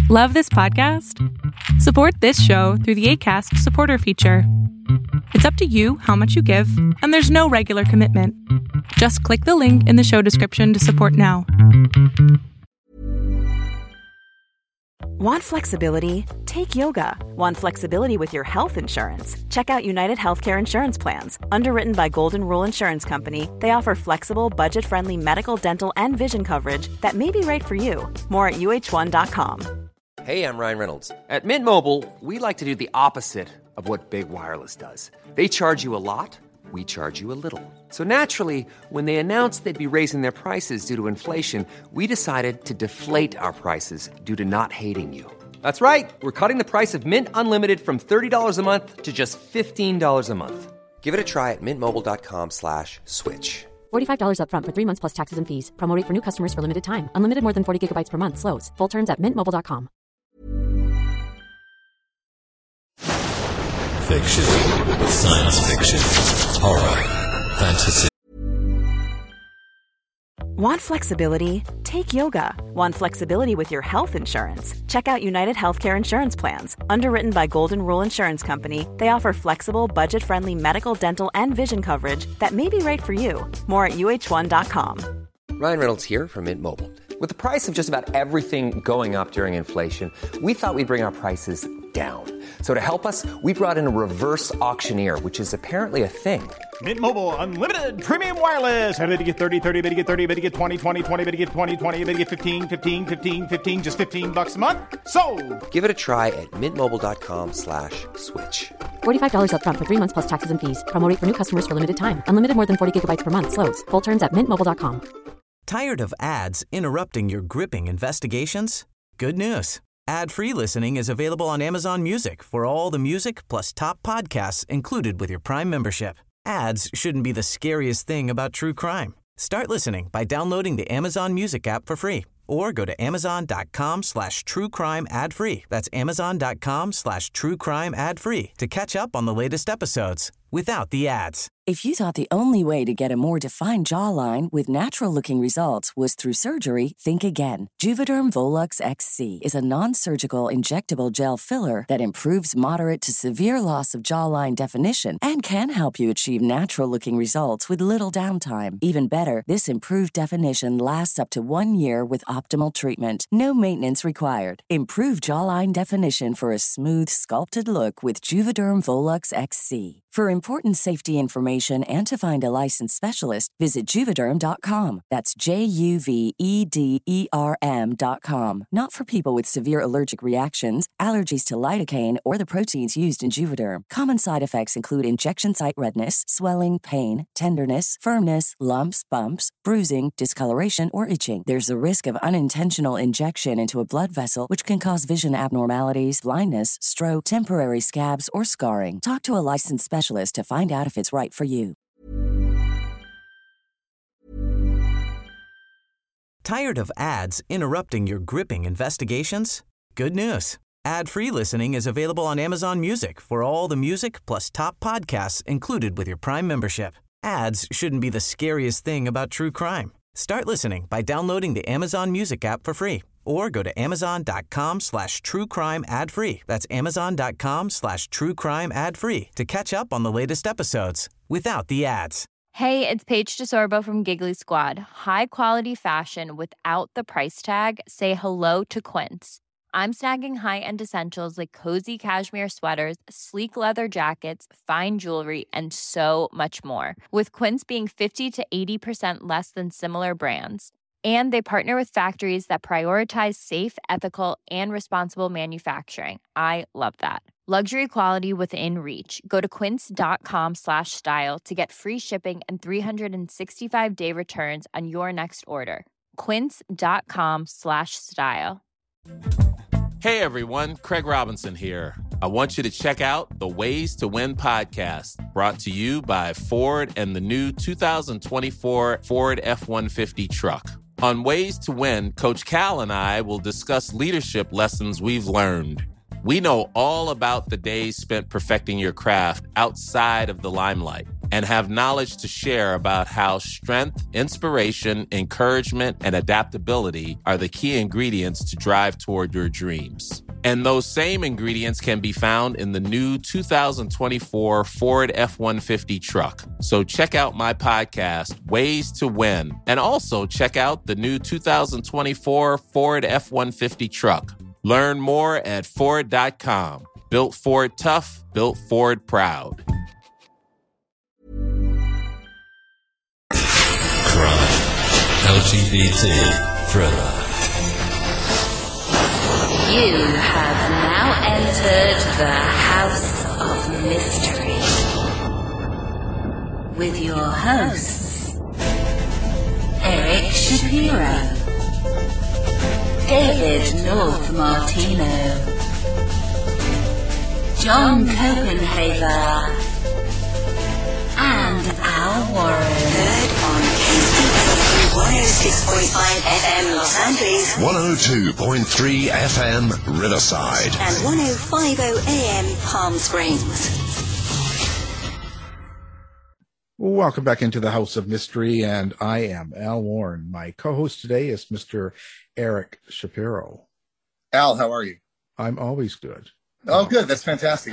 Love this podcast? Support this show through the Acast supporter feature. It's up to you how much you give, and there's no regular commitment. Just click the link in the show description to support now. Want flexibility? Take yoga. Want flexibility with your health insurance? Check out United Healthcare Insurance Plans. Underwritten by Golden Rule Insurance Company, they offer flexible, budget-friendly medical, dental, and vision coverage that may be right for you. More at uh1.com. Hey, I'm Ryan Reynolds. At Mint Mobile, we like to do the opposite of what Big Wireless does. They charge you a lot, we charge you a little. So naturally, when they announced they'd be raising their prices due to inflation, we decided to deflate our prices due to not hating you. That's right. We're cutting the price of Mint Unlimited from $30 a month to just $15 a month. Give it a try at mintmobile.com/switch. $45 up front for 3 months plus taxes and fees. Promo rate for new customers for limited time. Unlimited more than 40 gigabytes per month. Slows full terms at mintmobile.com. Fiction, science fiction, horror, fantasy. Want flexibility? Take yoga. Want flexibility with your health insurance? Check out United Healthcare Insurance Plans. Underwritten by Golden Rule Insurance Company, they offer flexible, budget-friendly medical, dental, and vision coverage that may be right for you. More at uh1.com. Ryan Reynolds here from Mint Mobile. With the price of just about everything going up during inflation, we thought we'd bring our prices down. So to help us, we brought in a reverse auctioneer, which is apparently a thing. Mint Mobile Unlimited Premium Wireless. How to get 30, 30, bit to get 30, bit to get 20, 20, 20, bit to get 20, 20, bit to get 15, 15, 15, 15, just $15 a month? Sold! Give it a try at mintmobile.com/switch. $45 up front for 3 months plus taxes and fees. Promo rate for new customers for limited time. Unlimited more than 40 gigabytes per month. Slows full terms at mintmobile.com. Tired of ads interrupting your gripping investigations? Good news. Ad-free listening is available on Amazon Music for all the music plus top podcasts included with your Prime membership. Ads shouldn't be the scariest thing about true crime. Start listening by downloading the Amazon Music app for free or go to amazon.com/truecrime ad-free. That's amazon.com/truecrime ad-free to catch up on the latest episodes without the ads. If you thought the only way to get a more defined jawline with natural-looking results was through surgery, think again. Juvederm Volux XC is a non-surgical injectable gel filler that improves moderate to severe loss of jawline definition and can help you achieve natural-looking results with little downtime. Even better, this improved definition lasts up to 1 year with optimal treatment. No maintenance required. Improve jawline definition for a smooth, sculpted look with Juvederm Volux XC. For important safety information and to find a licensed specialist, visit Juvederm.com. That's JUVEDERM.com. Not for people with severe allergic reactions, allergies to lidocaine, or the proteins used in Juvederm. Common side effects include injection site redness, swelling, pain, tenderness, firmness, lumps, bumps, bruising, discoloration, or itching. There's a risk of unintentional injection into a blood vessel, which can cause vision abnormalities, blindness, stroke, temporary scabs, or scarring. Talk to a licensed specialist to find out if it's right for you. Tired of ads interrupting your gripping investigations? Good news. Ad-free listening is available on Amazon Music for all the music plus top podcasts included with your Prime membership. Ads shouldn't be the scariest thing about true crime. Start listening by downloading the Amazon Music app for free or go to amazon.com/truecrime ad-free. That's amazon.com/truecrime ad-free to catch up on the latest episodes without the ads. Hey, it's Paige DeSorbo from Giggly Squad. High quality fashion without the price tag. Say hello to Quince. I'm snagging high-end essentials like cozy cashmere sweaters, sleek leather jackets, fine jewelry, and so much more. With Quince being 50 to 80% less than similar brands. And they partner with factories that prioritize safe, ethical, and responsible manufacturing. I love that. Luxury quality within reach. Go to quince.com/style to get free shipping and 365-day returns on your next order. Quince.com/style. Hey everyone, Craig Robinson here. I want you to check out the Ways to Win podcast, brought to you by Ford and the new 2024 Ford F-150 truck. On Ways to Win, Coach Cal and I will discuss leadership lessons we've learned. We know all about the days spent perfecting your craft outside of the limelight. and have knowledge to share about how strength, inspiration, encouragement, and adaptability are the key ingredients to drive toward your dreams. And those same ingredients can be found in the new 2024 Ford F-150 truck. So check out my podcast, Ways to Win, and also check out the new 2024 Ford F-150 truck. Learn more at Ford.com. Built Ford tough, built Ford proud. Crime. LGBT. Thriller. You have now entered the House of Mystery with your hosts, Eric Shapiro, David North Martino, John Copenhaver, and Al Warren. Heard on KCBQ 106.5 FM Los Angeles, 102.3 FM Riverside, and 105.0 AM Palm Springs. Welcome back into the House of Mystery, and I am Al Warren. My co-host today is Mr. Eric Shapiro. Al, how are you? I'm always good. Oh, good. That's fantastic.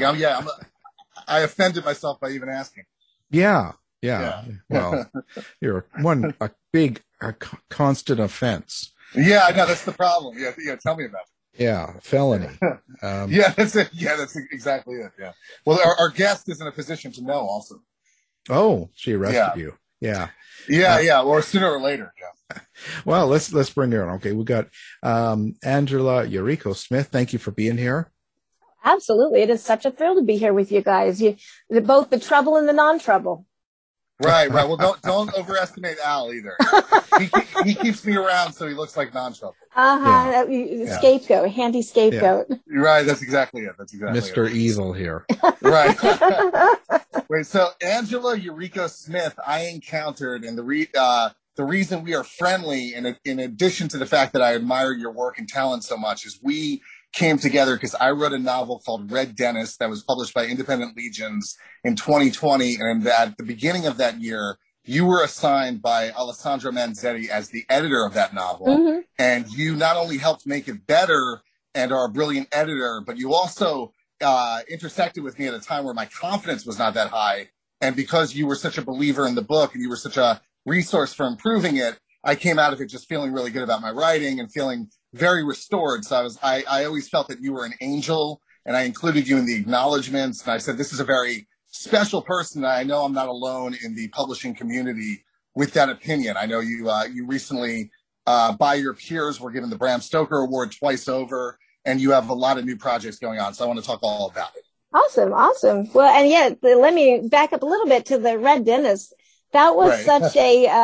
I offended myself by even asking. Yeah. Well, you're a big constant offense. Yeah, I know. That's the problem. Yeah. Tell me about it. Yeah, felony. That's it. Yeah, that's exactly it. Yeah. Well, our guest is in a position to know also. Oh, she arrested you. Yeah. Yeah. Or sooner or later. Yeah. Well, let's bring her on. Okay, we got Angela Yuriko Smith. Thank you for being here. Absolutely. It is such a thrill to be here with you guys. Both the trouble and the non-trouble. Right. Well, don't overestimate Al either. He keeps me around so he looks like non-trouble. Scapegoat, handy scapegoat. Yeah. Right. That's exactly it. Mr. Evil here. Right. Wait. So Angela Yuriko Smith, I encountered, and the reason we are friendly, in addition to the fact that I admire your work and talent so much, is we came together because I wrote a novel called Red Dentist that was published by Independent Legions in 2020. And at the beginning of that year, you were assigned by Alessandro Manzetti as the editor of that novel. Mm-hmm. And you not only helped make it better and are a brilliant editor, but you also intersected with me at a time where my confidence was not that high. And because you were such a believer in the book and you were such a resource for improving it, I came out of it just feeling really good about my writing and feeling very restored. So I always felt that you were an angel, and I included you in the acknowledgments. And I said, this is a very special person. I know I'm not alone in the publishing community with that opinion. I know you recently, by your peers, were given the Bram Stoker Award twice over, and you have a lot of new projects going on. So I want to talk all about it. Awesome. Well, and let me back up a little bit to the Red Dentist. That was such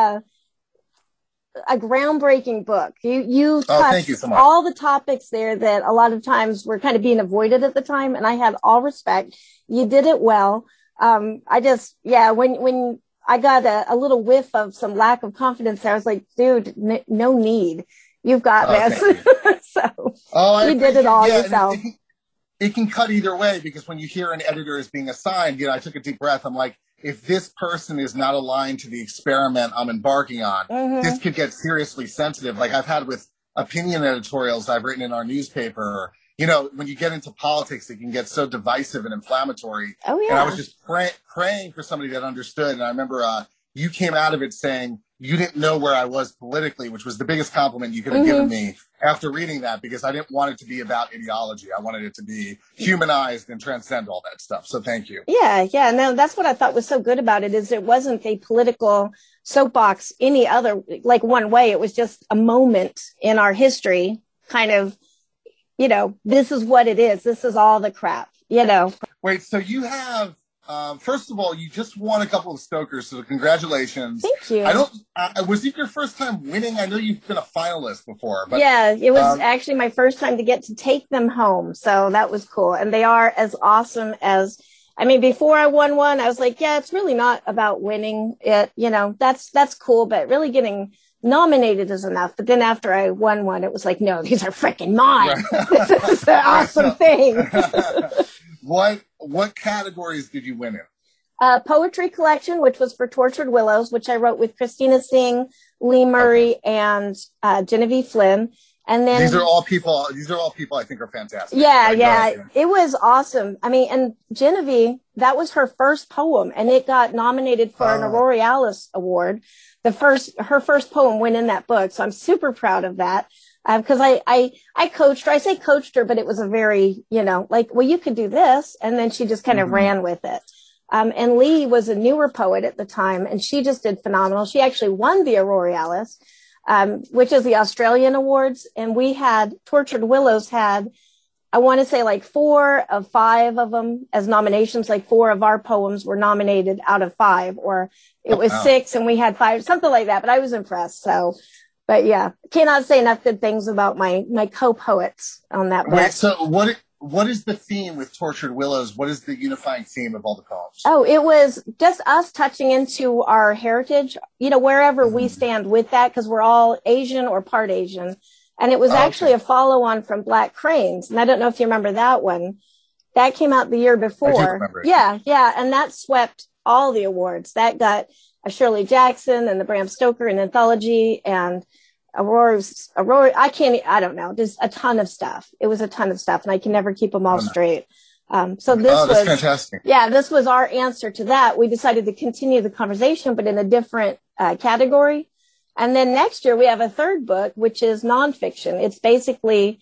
a groundbreaking book. You touched all the topics there that a lot of times were kind of being avoided at the time, and I had all respect. You did it well. When I got a little whiff of some lack of confidence, I was like, dude, no need. You've got this. You did it all yourself. It can cut either way, because when you hear an editor is being assigned, I took a deep breath. I'm like, if this person is not aligned to the experiment I'm embarking on, this could get seriously sensitive. Like I've had with opinion editorials I've written in our newspaper. When you get into politics, it can get so divisive and inflammatory. Oh, yeah. And I was just praying for somebody that understood. And I remember you came out of it saying you didn't know where I was politically, which was the biggest compliment you could have given me after reading that, because I didn't want it to be about ideology. I wanted it to be humanized and transcend all that stuff. So thank you. Yeah. No, that's what I thought was so good about it, is it wasn't a political soapbox any other, like one way. It was just a moment in our history, kind of, this is what it is. This is all the crap, Wait, so you have, first of all, you just won a couple of Stokers, so congratulations. Thank you. Was it your first time winning? I know you've been a finalist before. But, yeah, it was actually my first time to get to take them home, so that was cool. And they are as awesome as, before I won one, I was like, yeah, it's really not about winning it. That's cool, but really getting nominated is enough. But then after I won one, it was like, no, these are freaking mine. Right. This is the awesome thing. What categories did you win in? Poetry collection, which was for Tortured Willows, which I wrote with Christina Singh, Lee Murray, and Genevieve Flynn. And then these are all people I think are fantastic. Yeah. It was awesome. I mean, and Genevieve, that was her first poem, and it got nominated for an Aurora Alice Award. Her first poem went in that book. So I'm super proud of that. Because I coached her. I say coached her, but it was a very, like, well, you could do this. And then she just kind of ran with it. And Lee was a newer poet at the time, and she just did phenomenal. She actually won the Aurora Alice, which is the Australian awards. And Tortured Willows had, I want to say like 4 of 5 of them as nominations. Like 4 of our poems were nominated out of 5, or it was 6 and we had 5, something like that. But I was impressed. So, but yeah, cannot say enough good things about my co-poets on that book. Wait, so what is the theme with Tortured Willows? What is the unifying theme of all the poems? Oh, it was just us touching into our heritage, wherever we stand with that, because we're all Asian or part Asian. And it was actually a follow-on from Black Cranes. And I don't know if you remember that one. That came out the year before. I do remember it. Yeah. And that swept all the awards. That got a Shirley Jackson and the Bram Stoker and Anthology and Aurora, I don't know, just a ton of stuff. It was a ton of stuff, and I can never keep them all straight. So this was fantastic. Yeah, this was our answer to that. We decided to continue the conversation, but in a different category. And then next year we have a third book, which is nonfiction. It's basically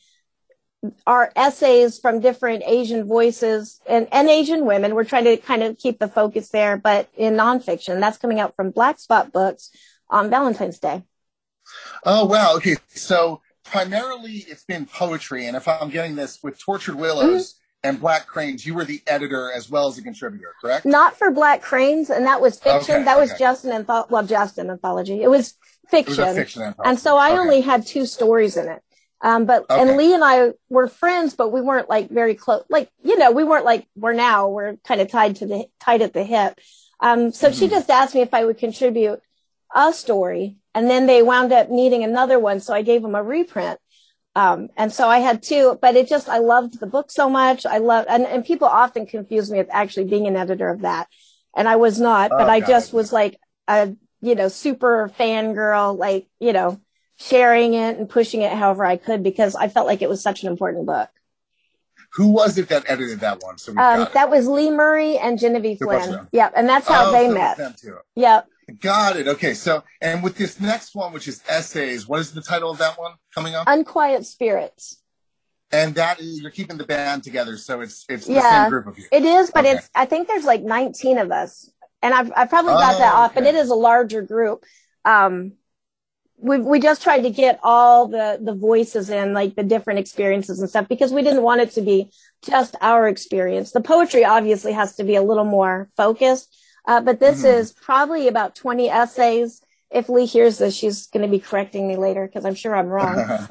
our essays from different Asian voices and Asian women. We're trying to kind of keep the focus there, but in nonfiction. That's coming out from Black Spot Books on Valentine's Day. Oh, wow. Okay. So primarily it's been poetry. And if I'm getting this with Tortured Willows and Black Cranes, you were the editor as well as a contributor, correct? Not for Black Cranes. And that was fiction. Okay, that was just an anthology. It was fiction. It was a fiction anthology. And so I only had 2 stories in it. And Lee and I were friends, but we weren't like very close. Like, we weren't like we're now. We're kind of tied at the hip. So she just asked me if I would contribute a story. And then they wound up needing another one. So I gave them a reprint. And so I had 2, but I loved the book so much. And people often confuse me with actually being an editor of that. And I was not, but I just was like a, super fangirl, like, sharing it and pushing it however I could, because I felt like it was such an important book. Who was it that edited that one? So that was Lee Murray and Genevieve Flynn. Yep. And that's how they met. Them too. Yep. Got it. Okay. So, and with this next one, which is essays, what is the title of that one coming up? Unquiet Spirits. And that is, you're keeping the band together. So it's the same group of you. It is, but I think there's like 19 of us, and I've probably got that off, but it is a larger group. We just tried to get all the voices in, like the different experiences and stuff, because we didn't want it to be just our experience. The poetry obviously has to be a little more focused. But this is probably about 20 essays. If Lee hears this, she's going to be correcting me later, because I'm sure I'm wrong.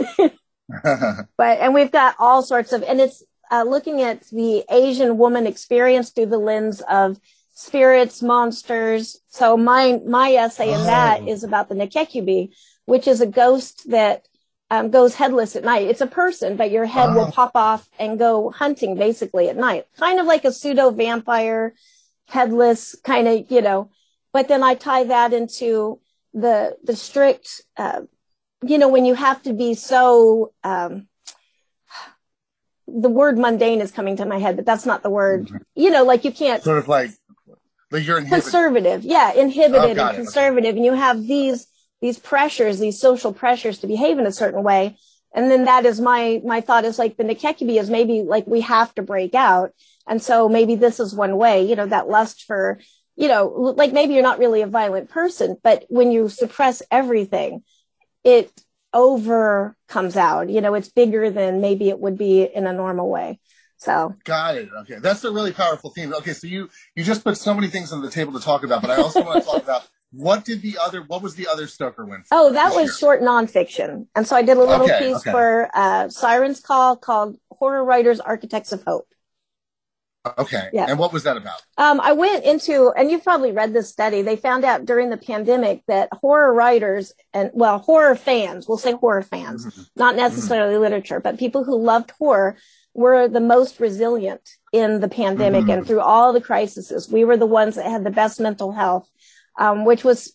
And we've got all sorts of, and it's looking at the Asian woman experience through the lens of spirits, monsters. So my essay in that is about the Nekekubi, which is a ghost that goes headless at night. It's a person, but your head will pop off and go hunting basically at night. Kind of like a pseudo vampire, headless kind of, but then I tie that into the strict, when you have to be so, the word mundane is coming to my head, but that's not the word, like you can't. Sort of like you're inhibited. Conservative. Yeah. Inhibited and conservative. Okay. And you have these pressures, these social pressures to behave in a certain way. And then that is my thought is like the Nekekubi is maybe like we have to break out. And so maybe this is one way, that lust for, like maybe you're not really a violent person, but when you suppress everything, it comes out, it's bigger than maybe it would be in a normal way. So. Got it. Okay. That's a really powerful theme. Okay. So you just put so many things on the table to talk about, but I also want to talk about what was the other Stoker win? Oh, that was short nonfiction. And so I did a little piece for Siren's Call called Horror Writers, Architects of Hope. Okay. Yeah. And what was that about? I went into, and you've probably read this study, they found out during the pandemic that horror writers horror fans, we'll say horror fans, not necessarily literature, but people who loved horror, were the most resilient in the pandemic and through all the crises. We were the ones that had the best mental health, which was,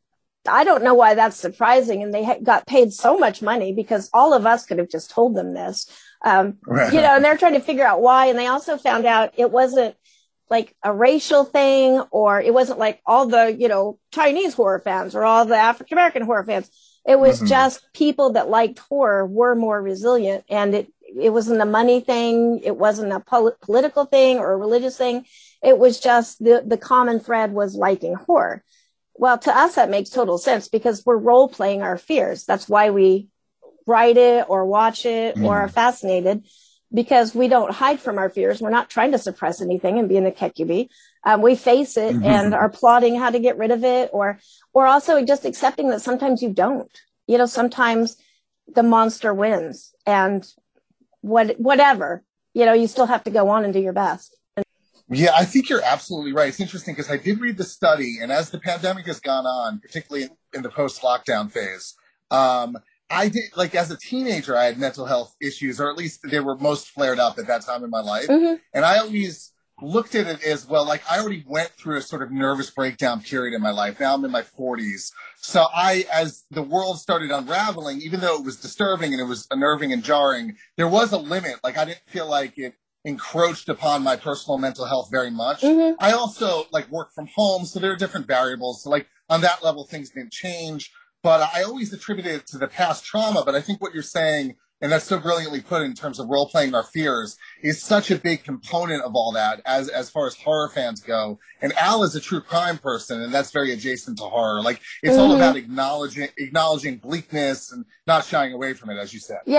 I don't know why that's surprising. And they got paid so much money because all of us could have just told them this, and they're trying to figure out why. And they also found out it wasn't like a racial thing, or it wasn't like all the, Chinese horror fans or all the African-American horror fans. It was just people that liked horror were more resilient. And it wasn't a money thing. It wasn't a political thing or a religious thing. It was just the common thread was liking horror. Well, to us, that makes total sense because we're role playing our fears. That's why we write it or watch it or are fascinated, because we don't hide from our fears. We're not trying to suppress anything and be in a kekibi. We face it and are plotting how to get rid of it, or also just accepting that sometimes you don't. Sometimes the monster wins, and whatever, you still have to go on and do your best. Yeah, I think you're absolutely right. It's interesting because I did read the study, and as the pandemic has gone on, particularly in the post-lockdown phase, I did, as a teenager, I had mental health issues, or at least they were most flared up at that time in my life. And I always looked at it as, well, I already went through a sort of nervous breakdown period in my life. Now I'm in my 40s. So as the world started unraveling, even though it was disturbing and it was unnerving and jarring, there was a limit. I didn't feel like it encroached upon my personal mental health very much. I also work from home, so there are different variables. So on that level, things didn't change. But I always attributed it to the past trauma. But I think what you're saying, and that's so brilliantly put in terms of role-playing our fears, is such a big component of all that as far as horror fans go. And Al is a true crime person, and that's very adjacent to horror. It's all about acknowledging bleakness and not shying away from it, as you said.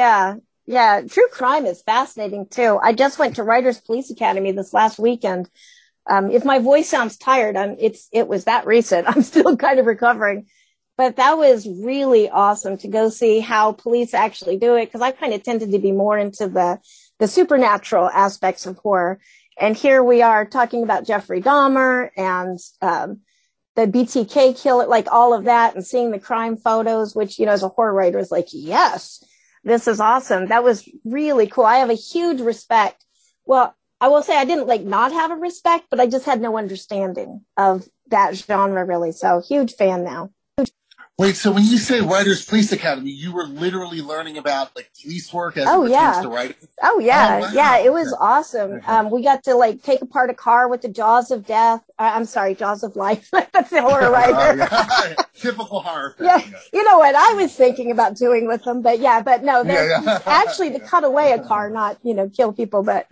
Yeah. True crime is fascinating, too. I just went to Writers Police Academy this last weekend. If my voice sounds tired, it was that recent. I'm still kind of recovering. But that was really awesome to go see how police actually do it, because I kind of tended to be more into the supernatural aspects of horror. And here we are talking about Jeffrey Dahmer and the BTK killer, all of that, and seeing the crime photos, which, as a horror writer is yes, this is awesome. That was really cool. I have a huge respect. Well, I will say I didn't not have a respect, but I just had no understanding of that genre really. So huge fan now. Wait, so when you say Writers Police Academy, you were literally learning about police work as it pertains to writing? Oh yeah. Oh, wow. Yeah, it was awesome. We got to take apart a car with the jaws of death. I'm sorry, jaws of life. That's the horror writer. Typical horror film. Yeah. You know what I was thinking about doing with them, but no, actually to cut away a car, not, kill people, but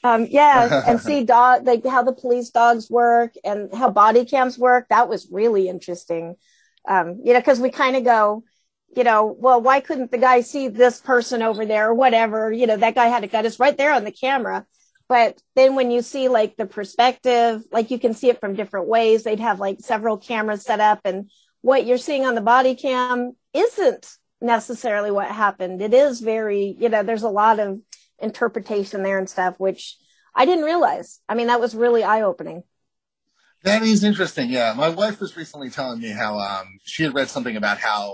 and see how the police dogs work and how body cams work. That was really interesting. Because we kind of go, well, why couldn't the guy see this person over there or whatever? That guy had a gun. It's right there on the camera. But then when you see the perspective, you can see it from different ways. They'd have several cameras set up, and what you're seeing on the body cam isn't necessarily what happened. It is very, there's a lot of interpretation there and stuff, which I didn't realize. I mean, that was really eye-opening. That is interesting. Yeah. My wife was recently telling me how she had read something about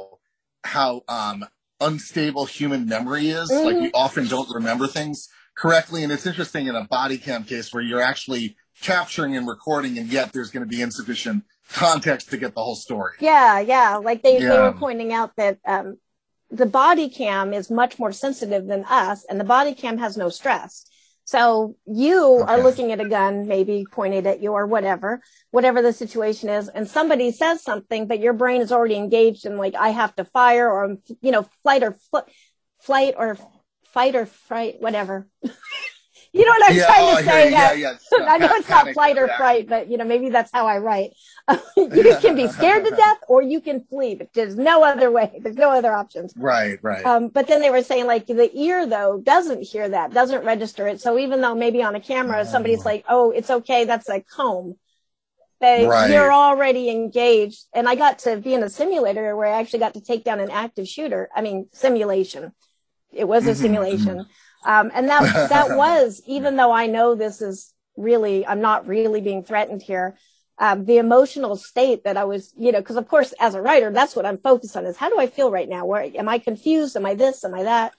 how unstable human memory is. We often don't remember things correctly. And it's interesting in a body cam case where you're actually capturing and recording, and yet there's going to be insufficient context to get the whole story. Yeah. They were pointing out that the body cam is much more sensitive than us, and the body cam has no stress. So you are looking at a gun, maybe pointed at you or whatever the situation is, and somebody says something, but your brain is already engaged in I have to fire, or, flight or fright, whatever. You know what I'm trying to say? I know it's not flight or fright, but maybe that's how I write. You can be scared to death, or you can flee, but there's no other way. There's no other options. Right. But then they were saying the ear though doesn't hear that, doesn't register it. So even though maybe on a camera somebody's oh, it's okay, that's a comb. You're already engaged. And I got to be in a simulator where I actually got to take down an active shooter. I mean, simulation. It was a simulation. And that was, even though I know this is really, I'm not really being threatened here, the emotional state that I was, because of course, as a writer, that's what I'm focused on is how do I feel right now? Where am I confused? Am I this? Am I that?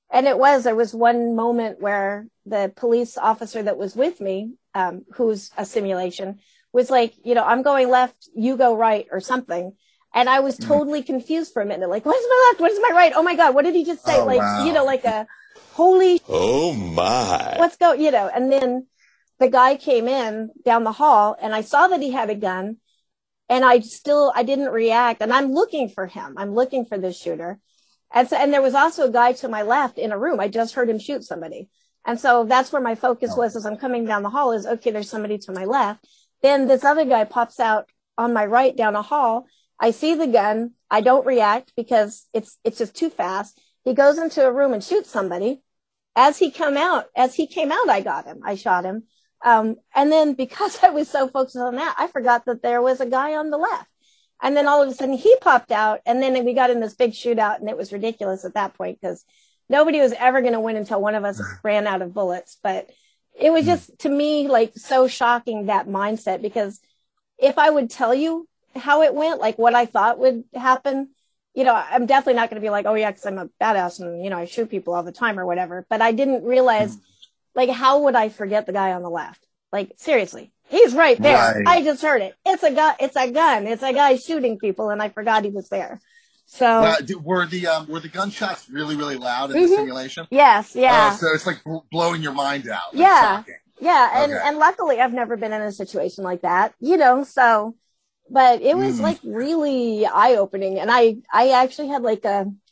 And there was one moment where the police officer that was with me, who's a simulation, was like, I'm going left, you go right or something. And I was totally confused for a minute. Like, what is my left? What is my right? Oh my God, what did he just say? Oh, wow. Like a holy. Oh my. Let's go, and then the guy came in down the hall and I saw that he had a gun and I didn't react. And I'm looking for him. I'm looking for this shooter. And there was also a guy to my left in a room. I just heard him shoot somebody. And so that's where my focus was as I'm coming down the hall is, okay, there's somebody to my left. Then this other guy pops out on my right down a hall. I see the gun. I don't react because it's just too fast. He goes into a room and shoots somebody. As he came out, I got him. I shot him. And then because I was so focused on that, I forgot that there was a guy on the left. And then all of a sudden he popped out and then we got in this big shootout and it was ridiculous at that point because nobody was ever going to win until one of us ran out of bullets. But it was just, to me, like so shocking, that mindset, because if I would tell you how it went, like what I thought would happen, I'm definitely not going to be like, oh yeah, because I'm a badass and, I shoot people all the time or whatever. But I didn't realize, like, how would I forget the guy on the left? Like, seriously. He's right there. Right. I just heard it. It's a gun. It's a gun. It's a guy shooting people, and I forgot he was there. So were the gunshots really, really loud in the simulation? Yes. Yeah. So it's like blowing your mind out. Yeah. Yeah. And luckily, I've never been in a situation like that. So, but it was like really eye opening, and I actually had like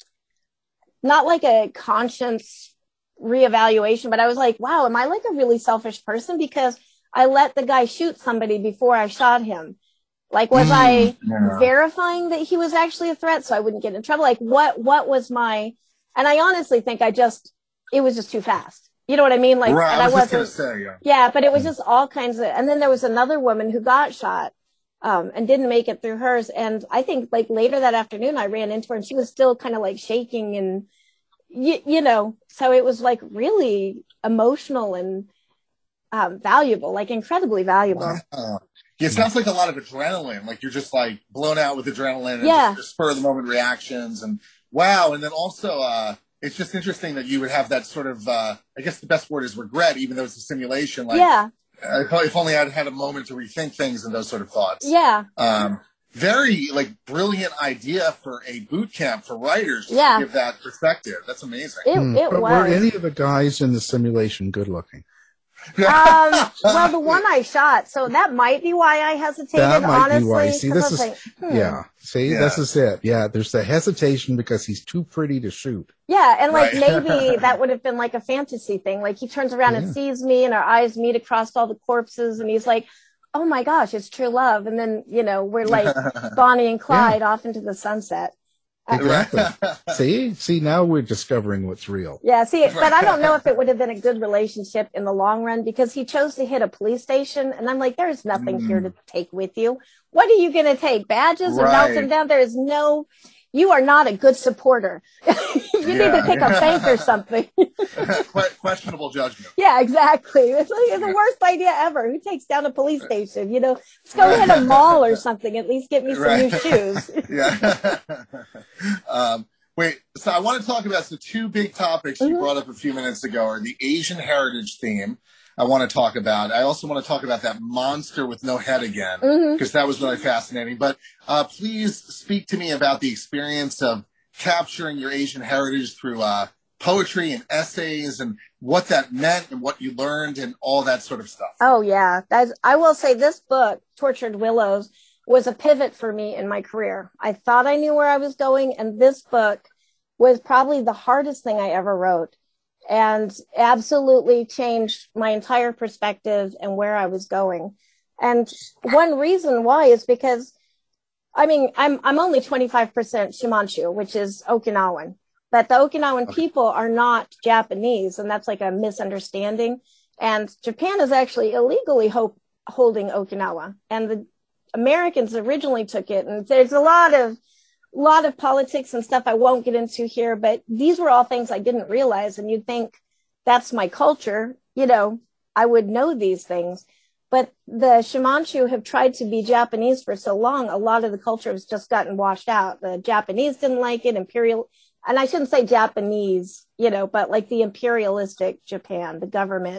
not like a conscience reevaluation, but I was like, wow, am I like a really selfish person because I let the guy shoot somebody before I shot him? Like, was I verifying that he was actually a threat so I wouldn't get in trouble? Like, what was my, and I honestly think it was just too fast. You know what I mean? Like, right, and I was just gonna say, yeah, but it was just all kinds of, and then there was another woman who got shot, and didn't make it through hers. And I think like later that afternoon, I ran into her and she was still kind of like shaking and, so it was like really emotional and, valuable, like incredibly valuable. Wow. Yeah, it sounds like a lot of adrenaline. Like you're just like blown out with adrenaline and just spur of the moment reactions. And wow. And then also, it's just interesting that you would have that sort of, I guess the best word is regret, even though it's a simulation. Like, if only I'd had a moment to rethink things and those sort of thoughts. Yeah. Very like brilliant idea for a boot camp for writers to give that perspective. That's amazing. It was. Were any of the guys in the simulation good looking? Well, the one I shot, so that might be why I hesitated. That might honestly, be why. See, this is this is it. Yeah, there's the hesitation because he's too pretty to shoot. Yeah, and like maybe that would have been like a fantasy thing. Like he turns around and sees me, and our eyes meet across all the corpses, and he's like, "Oh my gosh, it's true love." And then we're like Bonnie and Clyde off into the sunset. Exactly. See, now we're discovering what's real. Yeah, but I don't know if it would have been a good relationship in the long run because he chose to hit a police station. And I'm like, there's nothing here to take with you. What are you going to take? Badges and melt them down? There is you are not a good supporter. You need to pick a bank or something. Questionable judgment. Yeah, exactly. It's like the worst idea ever. Who takes down a police station? Let's go hit a mall or something. At least get me some new shoes. Wait, so I want to talk about the two big topics you brought up a few minutes ago are the Asian heritage theme. I want to talk about. I also want to talk about that monster with no head again, because that was really fascinating. But please speak to me about the experience of capturing your Asian heritage through poetry and essays and what that meant and what you learned and all that sort of stuff. Oh, yeah. I will say this book, Tortured Willows, was a pivot for me in my career. I thought I knew where I was going, and this book was probably the hardest thing I ever wrote. And absolutely changed my entire perspective and where I was going. And one reason why is because, I'm only 25% Shimanshu, which is Okinawan, but the Okinawan people are not Japanese, and that's like a misunderstanding. And Japan is actually illegally holding Okinawa, and the Americans originally took it. And there's a lot of politics and stuff I won't get into here, but these were all things I didn't realize. And you'd think that's my culture. I would know these things, but the Shimanshu have tried to be Japanese for so long. A lot of the culture has just gotten washed out. The Japanese didn't like it. and I shouldn't say Japanese, but like the imperialistic Japan, the government,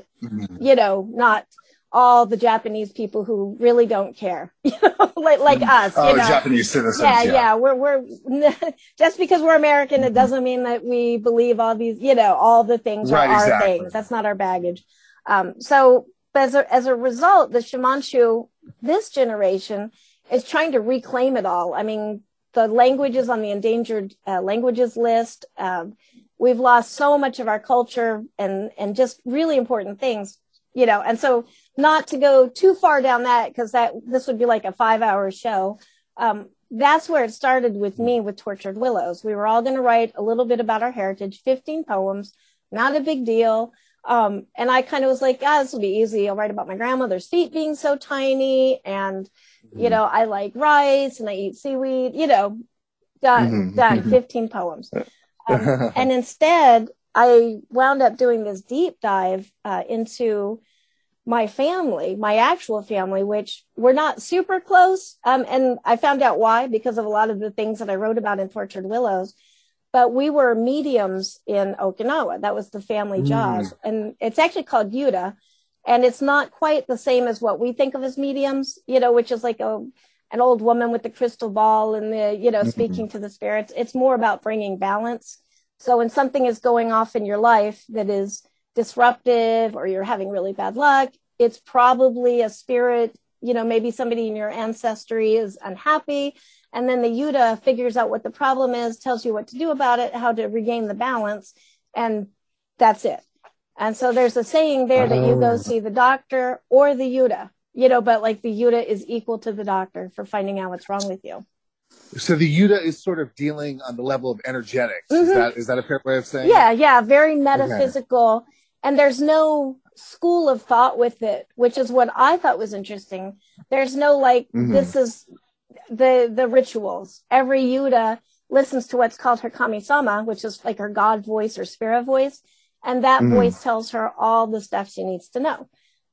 not all the Japanese people who really don't care, like us. Japanese citizens. Yeah. We're just because we're American, it doesn't mean that we believe all these, all the things are our things. That's not our baggage. So as a result, the Shimanshu, this generation, is trying to reclaim it all. I mean, the languages on the endangered languages list. We've lost so much of our culture and just really important things, and so not to go too far down that, because this would be like a 5-hour show. That's where it started with me with Tortured Willows. We were all going to write a little bit about our heritage, 15 poems, not a big deal. And I kind of was like, this will be easy. I'll write about my grandmother's feet being so tiny. And, I like rice and I eat seaweed, done, 15 poems. And instead, I wound up doing this deep dive into my family, my actual family, which we're not super close. And I found out why, because of a lot of the things that I wrote about in Tortured Willows. But we were mediums in Okinawa. That was the family job. And it's actually called Yuta. And it's not quite the same as what we think of as mediums, which is like an old woman with the crystal ball and the, speaking to the spirits. It's more about bringing balance. So when something is going off in your life that is disruptive, or you're having really bad luck, it's probably a spirit, maybe somebody in your ancestry is unhappy. And then the Yuta figures out what the problem is, tells you what to do about it, how to regain the balance. And that's it. And so there's a saying there that you go see the doctor or the Yuta, but like the Yuta is equal to the doctor for finding out what's wrong with you. So the Yuta is sort of dealing on the level of energetics. Is that a fair way of saying it? Yeah. Very metaphysical. Okay. And there's no school of thought with it, which is what I thought was interesting. There's no this is the rituals. Every Yuta listens to what's called her kami-sama, which is like her God voice or spirit voice. And that voice tells her all the stuff she needs to know.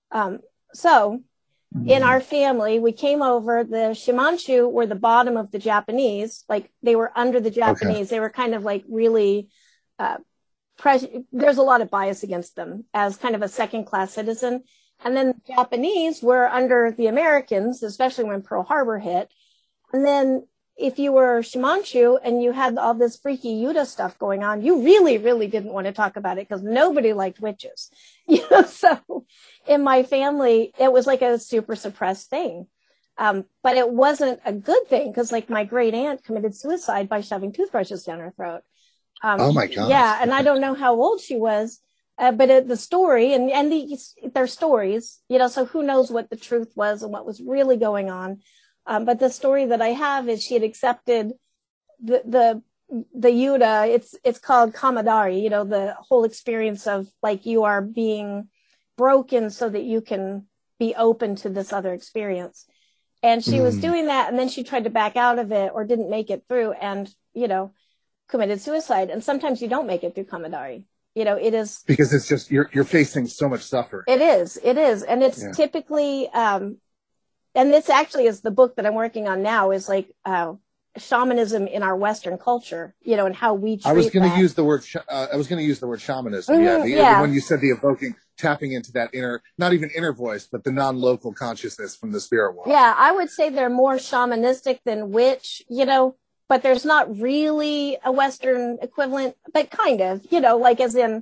So in our family, we came over, the Shimanshu were the bottom of the Japanese, like they were under the Japanese. Okay. They were kind of like really, there's a lot of bias against them as kind of a second-class citizen. And then the Japanese were under the Americans, especially when Pearl Harbor hit. And then if you were Shimanshu and you had all this freaky Yuta stuff going on, you really, really didn't want to talk about it because nobody liked witches. So in my family, it was like a super suppressed thing. But it wasn't a good thing because like my great aunt committed suicide by shoving toothbrushes down her throat. Oh my God. Yeah. And I don't know how old she was, but the story and their stories, so who knows what the truth was and what was really going on. But the story that I have is she had accepted the Yuta. It's called Kamadari, the whole experience of like you are being broken so that you can be open to this other experience. And she was doing that. And then she tried to back out of it or didn't make it through and, committed suicide. And sometimes you don't make it through Kamadari. It is because it's just you're facing so much suffering. It is. And it's typically, and this actually is the book that I'm working on now is like, shamanism in our Western culture, and how we treat I was going to use the word shamanism. Mm-hmm, when you said the evoking, tapping into that inner, not even inner voice, but the non-local consciousness from the spirit world. Yeah, I would say they're more shamanistic than witch, but there's not really a Western equivalent, but kind of, like as in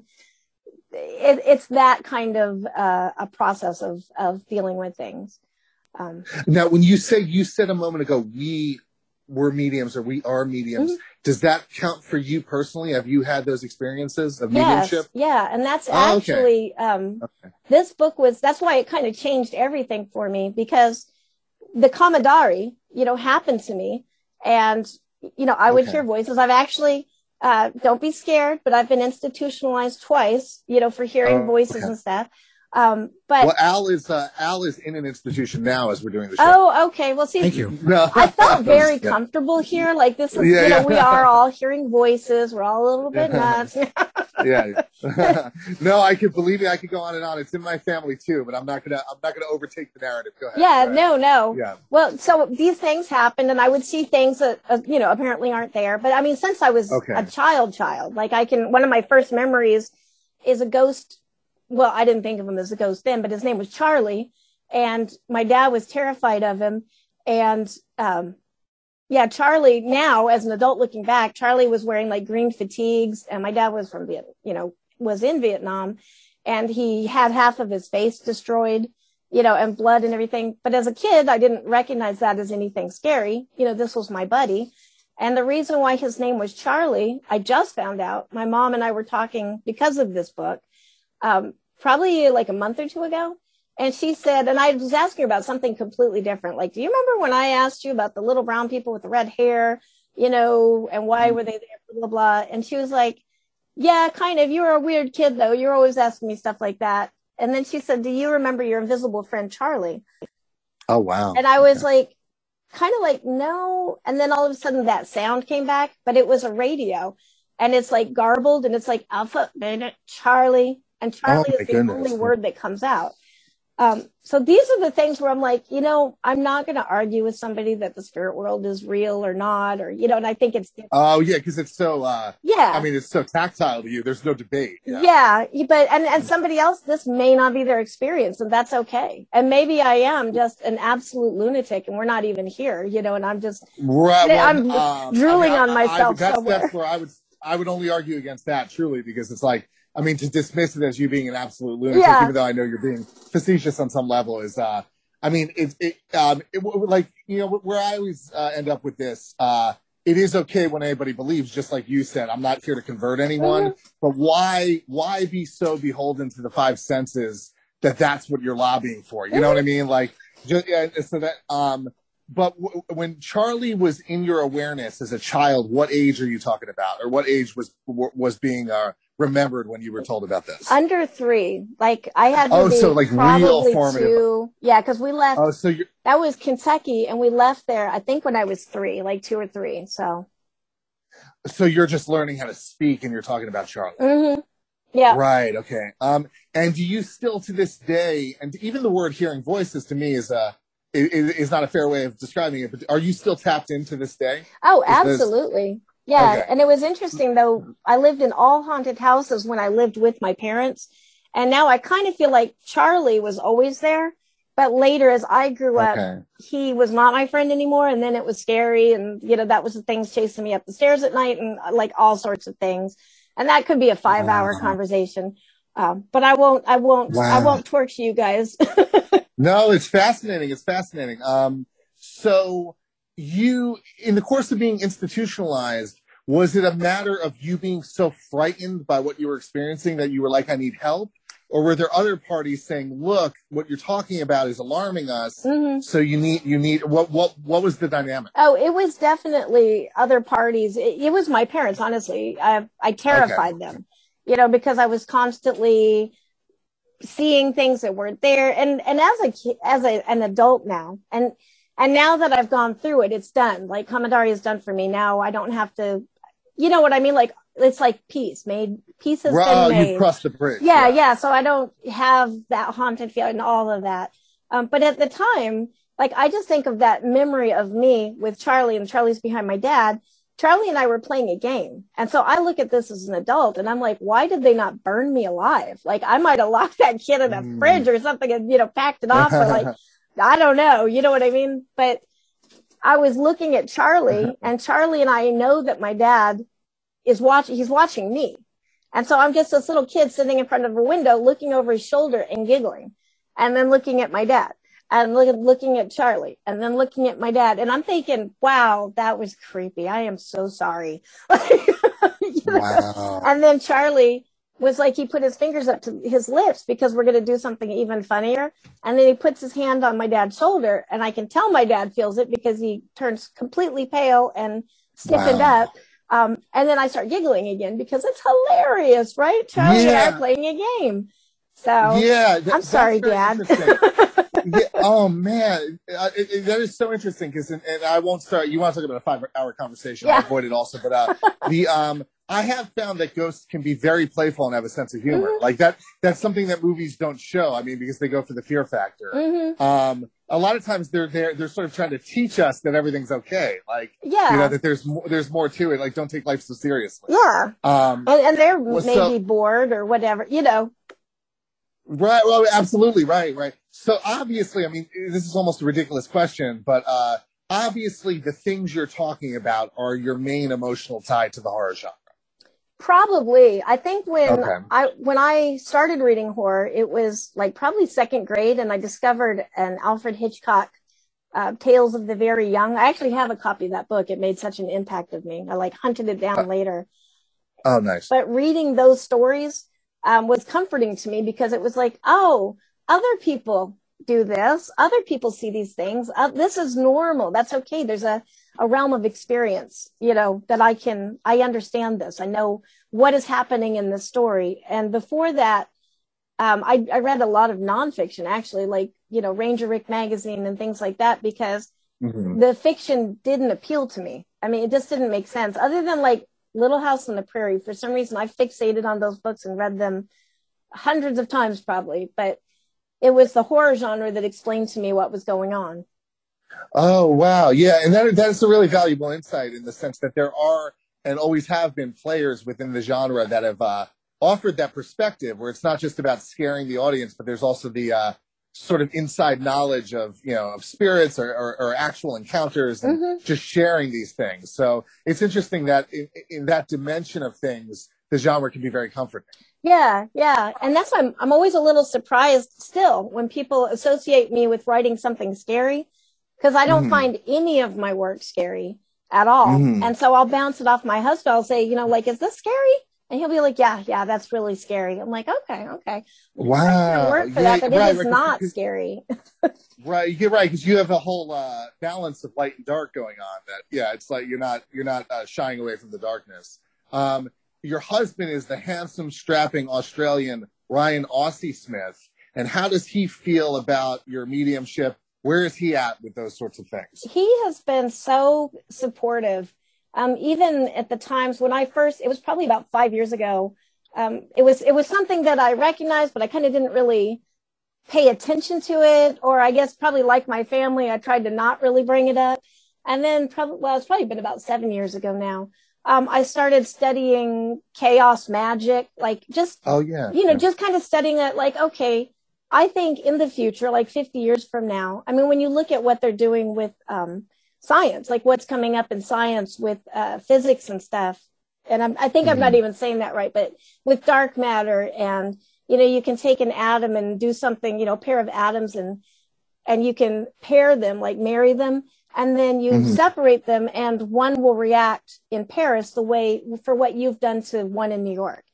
it's that kind of a process of dealing with things. Now, when you said a moment ago, we were mediums or we are mediums, does that count for you personally? Have you had those experiences of mediumship? Yeah. And that's actually, this book that's why it kind of changed everything for me because the Kamadari, happened to me and, I would hear voices. I've actually, don't be scared, but I've been institutionalized twice, for hearing voices and stuff. Well, Al is in an institution now as we're doing the show. Oh, okay. Well, see, thank you. I felt very comfortable here. Like this is, we are all hearing voices. We're all a little bit nuts. No, I could believe it. I could go on and on. It's in my family too, but I'm not gonna overtake the narrative. Go ahead. Yeah, no. Yeah. Well, so these things happened, and I would see things that apparently aren't there. But I mean, since I was a child, like one of my first memories is a ghost. Well, I didn't think of him as a ghost then, but his name was Charlie, and my dad was terrified of him. And Charlie, now as an adult looking back, Charlie was wearing like green fatigues, and my dad was from was in Vietnam, and he had half of his face destroyed, and blood and everything. But as a kid, I didn't recognize that as anything scary. This was my buddy. And the reason why his name was Charlie, I just found out. My mom and I were talking because of this book. Probably like a month or two ago. And she said, and I was asking her about something completely different. Like, do you remember when I asked you about the little brown people with the red hair, and why were they there, blah, blah, blah. And she was like, yeah, kind of. You were a weird kid, though. You're always asking me stuff like that. And then she said, do you remember your invisible friend, Charlie? Oh, wow. And I was like, kind of like, no. And then all of a sudden that sound came back, but it was a radio. And it's like garbled, and it's like Alpha, Beta, Charlie. And Charlie is the only word that comes out. So these are the things where I'm like, I'm not going to argue with somebody that the spirit world is real or not, or, and I think it's different. Oh, yeah, because it's so, I mean, it's so tactile to you. There's no debate. Yeah, but, and somebody else, this may not be their experience, and that's okay. And maybe I am just an absolute lunatic, and we're not even here, and I'm just, I'm drooling on myself somewhere. That's where I would only argue against that, truly, because it's like, I mean, to dismiss it as you being an absolute lunatic, even though I know you're being facetious on some level, is, where I always end up with this, it is okay when anybody believes, just like you said. I'm not here to convert anyone, but why be so beholden to the five senses that's what you're lobbying for? You know what I mean? Like, so that, but when Charlie was in your awareness as a child, what age are you talking about, or what age was being remembered when you were told about this? Under 3. Like I had to be so like real formative. 2. Yeah, because we left. Oh, so that was Kentucky, and we left there, I think, when I was 3, like 2 or 3. So you're just learning how to speak, and you're talking about Charlie. Mm-hmm. Yeah. Right. Okay. And do you still to this day, and even the word hearing voices to me is not a fair way of describing it, but are you still tapped into this day? Oh, absolutely. Yeah. Okay. And it was interesting, though. I lived in all haunted houses when I lived with my parents. And now I kind of feel like Charlie was always there. But later, as I grew up, he was not my friend anymore. And then it was scary. And, that was the things chasing me up the stairs at night and like all sorts of things. And that could be a 5-hour conversation. But I won't torch you guys. No, it's fascinating. It's fascinating. So you, in the course of being institutionalized, was it a matter of you being so frightened by what you were experiencing that you were like, I need help? Or were there other parties saying, look, what you're talking about is alarming us. Mm-hmm. So you need, what was the dynamic? Oh, it was definitely other parties. It was my parents, honestly. I terrified them, because I was constantly seeing things that weren't there. And as an adult now, and now that I've gone through it, it's done. Like Kamandari is done for me. Now I don't have to, you know what I mean? Like, it's like peace has been made. You've crossed the bridge. Yeah. So I don't have that haunted feeling and all of that. But at the time, like, I just think of that memory of me with Charlie, and Charlie's behind my dad. Charlie and I were playing a game. And so I look at this as an adult, and I'm like, why did they not burn me alive? Like, I might have locked that kid in a fridge or something and, packed it off. Or like, I don't know. You know what I mean? But I was looking at Charlie, and Charlie and I know that my dad he's watching me. And so I'm just this little kid sitting in front of a window, looking over his shoulder and giggling, and then looking at my dad, and looking at Charlie, and then looking at my dad. And I'm thinking, wow, that was creepy. I am so sorry. Wow. And then Charlie was like, he put his fingers up to his lips because we're going to do something even funnier. And then he puts his hand on my dad's shoulder, and I can tell my dad feels it because he turns completely pale and stiffened up. And then I start giggling again because it's hilarious, right? Charlie and I are playing a game. So yeah, I'm sorry, Dad. Yeah, oh man, that is so interesting because, and I won't start. You want to talk about a 5-hour conversation? Yeah. I'll avoid it also, but I have found that ghosts can be very playful and have a sense of humor. Like that's something that movies don't show. I mean, because they go for the fear factor. A lot of times they're sort of trying to teach us that everything's okay. Like, that there's more to it. Like, don't take life so seriously. Yeah. And they're maybe bored or whatever, Right. Well, absolutely. Right. So obviously, I mean, this is almost a ridiculous question, but obviously the things you're talking about are your main emotional tie to the horror genre. Probably. I think when I started reading horror, it was like probably second grade, and I discovered an Alfred Hitchcock Tales of the Very Young. I actually have a copy of that book. It made such an impact of me. I hunted it down later. Oh, nice. But reading those stories was comforting to me because it was like, oh, other people do this. Other people see these things. This is normal. That's okay. There's a realm of experience, that I understand this. I know what is happening in this story. And before that, I read a lot of nonfiction, actually, like, Ranger Rick magazine and things like that, because the fiction didn't appeal to me. I mean, it just didn't make sense other than like Little House on the Prairie. For some reason, I fixated on those books and read them hundreds of times probably, but it was the horror genre that explained to me what was going on. Oh, wow. Yeah. And that's a really valuable insight in the sense that there are and always have been players within the genre that have offered that perspective where it's not just about scaring the audience, but there's also the sort of inside knowledge of, of spirits or actual encounters and just sharing these things. So it's interesting that in that dimension of things, the genre can be very comforting. Yeah. And that's why I'm always a little surprised still when people associate me with writing something scary, because I don't find any of my work scary at all. And so I'll bounce it off my husband. I'll say, is this scary? And he'll be like, yeah, that's really scary. I'm like, okay. Wow. Work for that, but it is not scary. Right. You're right. Because you have a whole balance of light and dark going on it's like you're not shying away from the darkness. Your husband is the handsome, strapping Australian Ryan Aussie Smith. And how does he feel about your mediumship? Where is he at with those sorts of things? He has been so supportive. Even at the times when it was probably about 5 years ago. It was something that I recognized, but I kind of didn't really pay attention to it. Or I guess probably like my family, I tried to not really bring it up. And then it's probably been about 7 years ago now. I started studying chaos magic, like just, just kind of studying it like, okay, I think in the future, like 50 years from now, I mean, when you look at what they're doing with science, like what's coming up in science with physics and stuff. And I think I'm not even saying that right, but with dark matter and, you can take an atom and do something, a pair of atoms and you can pair them, like marry them. And then you separate them and one will react in Paris the way for what you've done to one in New York,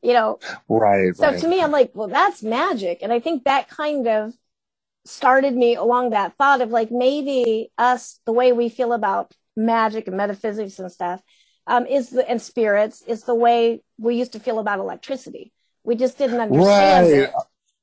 Right. So to me, I'm like, well, that's magic. And I think that kind of started me along that thought of like, maybe us, the way we feel about magic and metaphysics and stuff, and spirits is the way we used to feel about electricity. We just didn't understand it.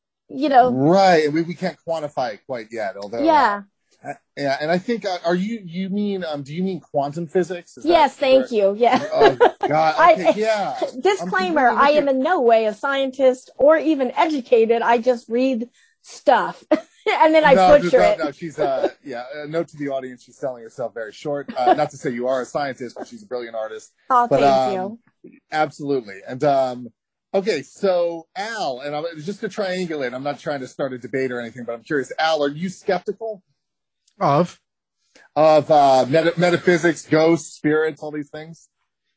Right. We can't quantify it quite yet, although. Yeah. And I think, do you mean quantum physics? Yes, thank you. Yeah. Oh, God. Okay, Disclaimer, I am in no way a scientist or even educated. I just read stuff and then I butcher it. No, she's, a note to the audience, she's selling herself very short. Not to say you are a scientist, but she's a brilliant artist. Oh, thank you. Absolutely. And, okay, so Al, and just to triangulate, I'm not trying to start a debate or anything, but I'm curious. Al, are you skeptical? Of metaphysics, ghosts, spirits, all these things?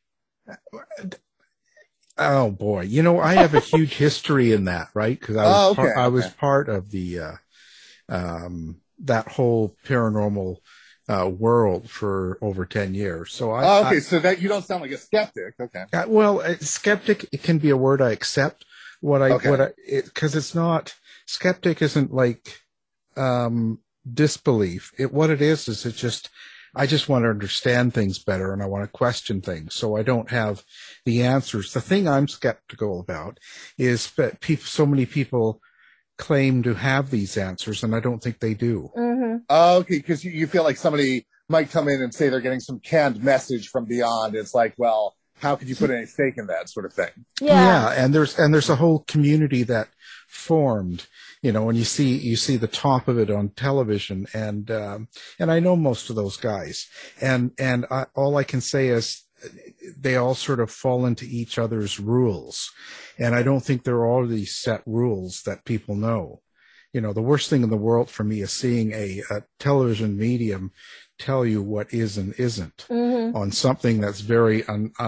Oh boy, I have a huge history in that, right? Because I was part of the that whole paranormal world for over 10 years. So so that you don't sound like a skeptic. Okay. Skeptic, it can be a word I accept. Because it's not, skeptic isn't like disbelief. What it is it's just I just want to understand things better, and I want to question things. So I don't have the answers. The thing I'm skeptical about is that so many people claim to have these answers, and I don't think they do. Mm-hmm. Okay, because you feel like somebody might come in and say they're getting some canned message from beyond. It's like, well, how could you put any stake in that sort of thing? Yeah, and there's a whole community that formed, and you see the top of it on television, and I know most of those guys, and all I can say is they all sort of fall into each other's rules, and I don't think there are all these set rules that people know. The worst thing in the world for me is seeing a television medium tell you what is and isn't on something that's very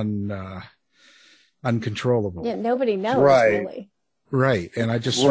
uncontrollable. Yeah, nobody knows really. Right, and I just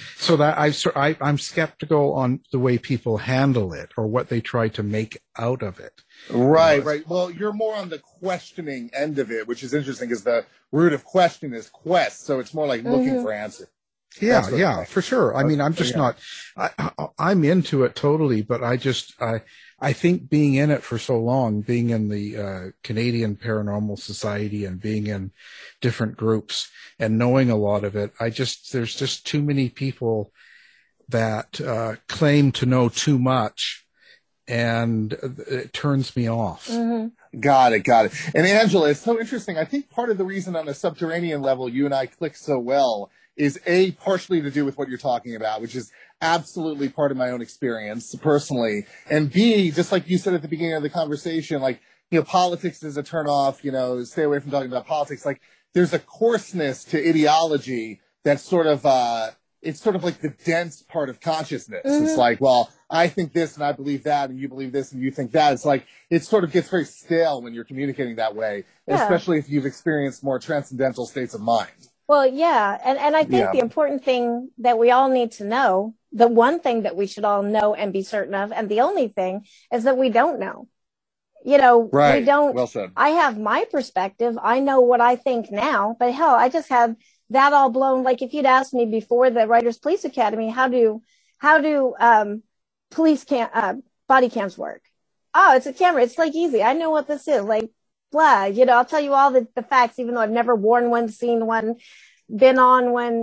I'm skeptical on the way people handle it or what they try to make out of it. Right. Well, you're more on the questioning end of it, which is interesting, because the root of question is quest, so it's more like looking for answers. Yeah, for sure. I mean, I'm just not. I'm into it totally, but I think being in it for so long, being in the Canadian Paranormal Society and being in different groups and knowing a lot of it, there's just too many people that claim to know too much, and it turns me off. Mm-hmm. Got it. And Angela, it's so interesting. I think part of the reason on a subterranean level you and I click so well is partially to do with what you're talking about, which is absolutely part of my own experience personally. And B, just like you said at the beginning of the conversation, like, politics is a turnoff, stay away from talking about politics. Like, there's a coarseness to ideology that's sort of, it's sort of like the dense part of consciousness. Mm-hmm. It's like, well, I think this and I believe that, and you believe this and you think that. It's like, it sort of gets very stale when you're communicating that way, especially if you've experienced more transcendental states of mind. Well, yeah. And I think the important thing that we all need to know, the one thing that we should all know and be certain of, and the only thing, is that we don't know. We don't. Well said. I have my perspective. I know what I think now, but hell, I just had that all blown. Like, if you'd asked me before the Writers Police Academy, how do police body cams work? Oh, it's a camera. It's like easy. I know what this is. Like, blah, I'll tell you all the facts, even though I've never worn one, seen one, been on one,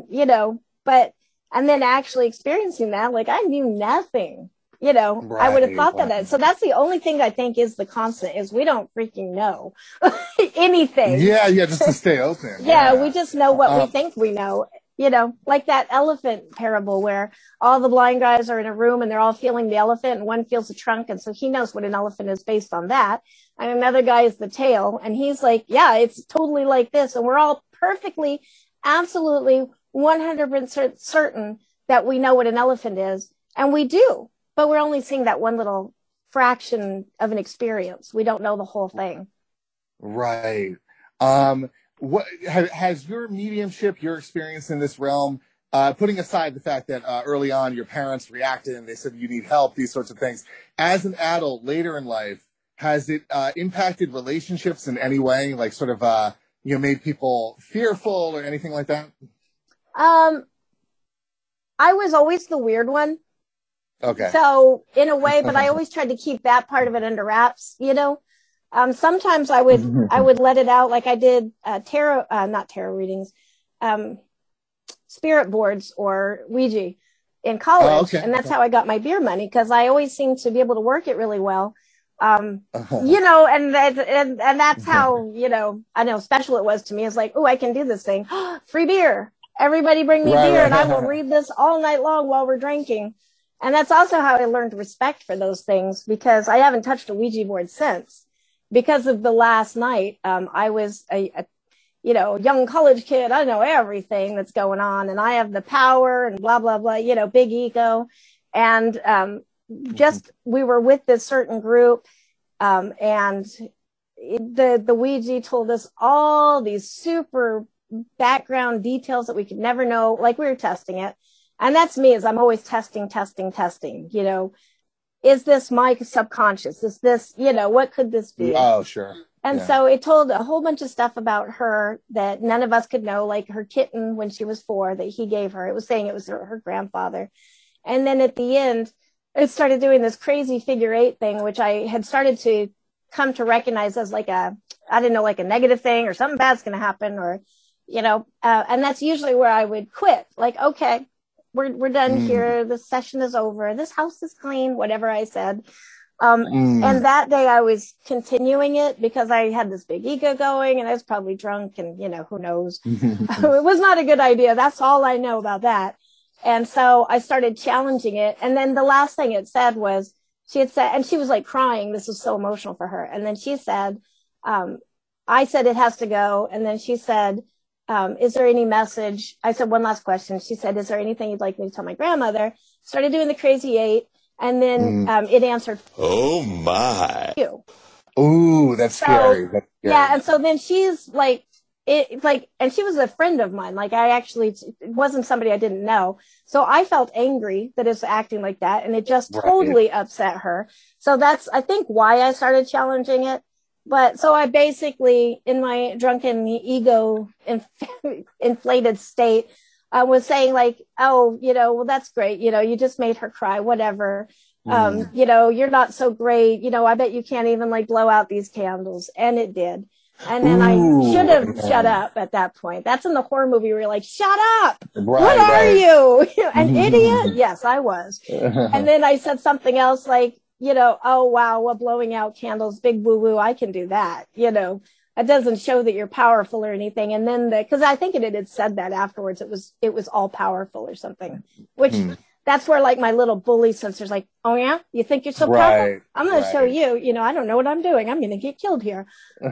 and then actually experiencing that, like, I knew nothing, I would have thought that. So that's the only thing I think is the constant, is we don't freaking know anything. Yeah, just to stay open. Yeah, we just know what we think we know. Like that elephant parable where all the blind guys are in a room and they're all feeling the elephant, and one feels the trunk, and so he knows what an elephant is based on that. And another guy is the tail, and he's like, yeah, it's totally like this. And we're all perfectly, absolutely 100% certain that we know what an elephant is. And we do, but we're only seeing that one little fraction of an experience. We don't know the whole thing. Right. What has your mediumship, your experience in this realm, putting aside the fact that early on your parents reacted and they said you need help, these sorts of things, as an adult later in life, has it impacted relationships in any way, like sort of made people fearful or anything like that? I was always the weird one. Okay. So in a way, but I always tried to keep that part of it under wraps, Sometimes I would let it out, like I did not tarot readings, spirit boards or Ouija in college. And that's how I got my beer money, because I always seemed to be able to work it really well. And that's how, I know special it was to me. It's like, oh, I can do this thing. Free beer. Everybody bring me beer and I will read this all night long while we're drinking. And that's also how I learned respect for those things, because I haven't touched a Ouija board since. Because of the last night, I was a young college kid. I know everything that's going on, and I have the power and blah, blah, blah, big ego. And we were with this certain group, and the Ouija told us all these super background details that we could never know, like we were testing it. And that's me, is I'm always testing. Is this my subconscious? Is this, what could this be? Oh, sure. And so it told a whole bunch of stuff about her that none of us could know, like her kitten when she was 4 that he gave her. It was saying it was her grandfather. And then at the end, it started doing this crazy figure 8 thing, which I had started to come to recognize as like I didn't know, like a negative thing or something bad's going to happen, or, and that's usually where I would quit. Like, okay, we're done here. The session is over. This house is clean, whatever I said. And that day I was continuing it because I had this big ego going, and I was probably drunk, and, who knows? It was not a good idea. That's all I know about that. And so I started challenging it. And then the last thing it said was, she had said, and she was like crying. This was so emotional for her. And then she said, I said, it has to go. And then she said, is there any message? I said, one last question. She said, is there anything you'd like me to tell my grandmother? Started doing the crazy 8. And then it answered, oh my. Ooh, that's scary. That's scary. Yeah. And so then she's like, and she was a friend of mine. Like, it wasn't somebody I didn't know. So I felt angry that it's acting like that. And it just totally upset her. So that's, I think, why I started challenging it. But so I basically, in my drunken ego inflated state, I was saying like, oh, well, that's great. You just made her cry, whatever. You're not so great. I bet you can't even like blow out these candles. And it did. And then I should have shut up at that point. That's in the horror movie where you're like, shut up. What are you? An idiot? Yes, I was. And then I said something else like, oh, wow, well, blowing out candles, big woo woo. I can do that. It doesn't show that you're powerful or anything. And then because I think it had said that afterwards, it was all powerful or something, which that's where like my little bully sensor's like, oh yeah, you think you're so powerful? I'm going to show you, I don't know what I'm doing. I'm going to get killed here.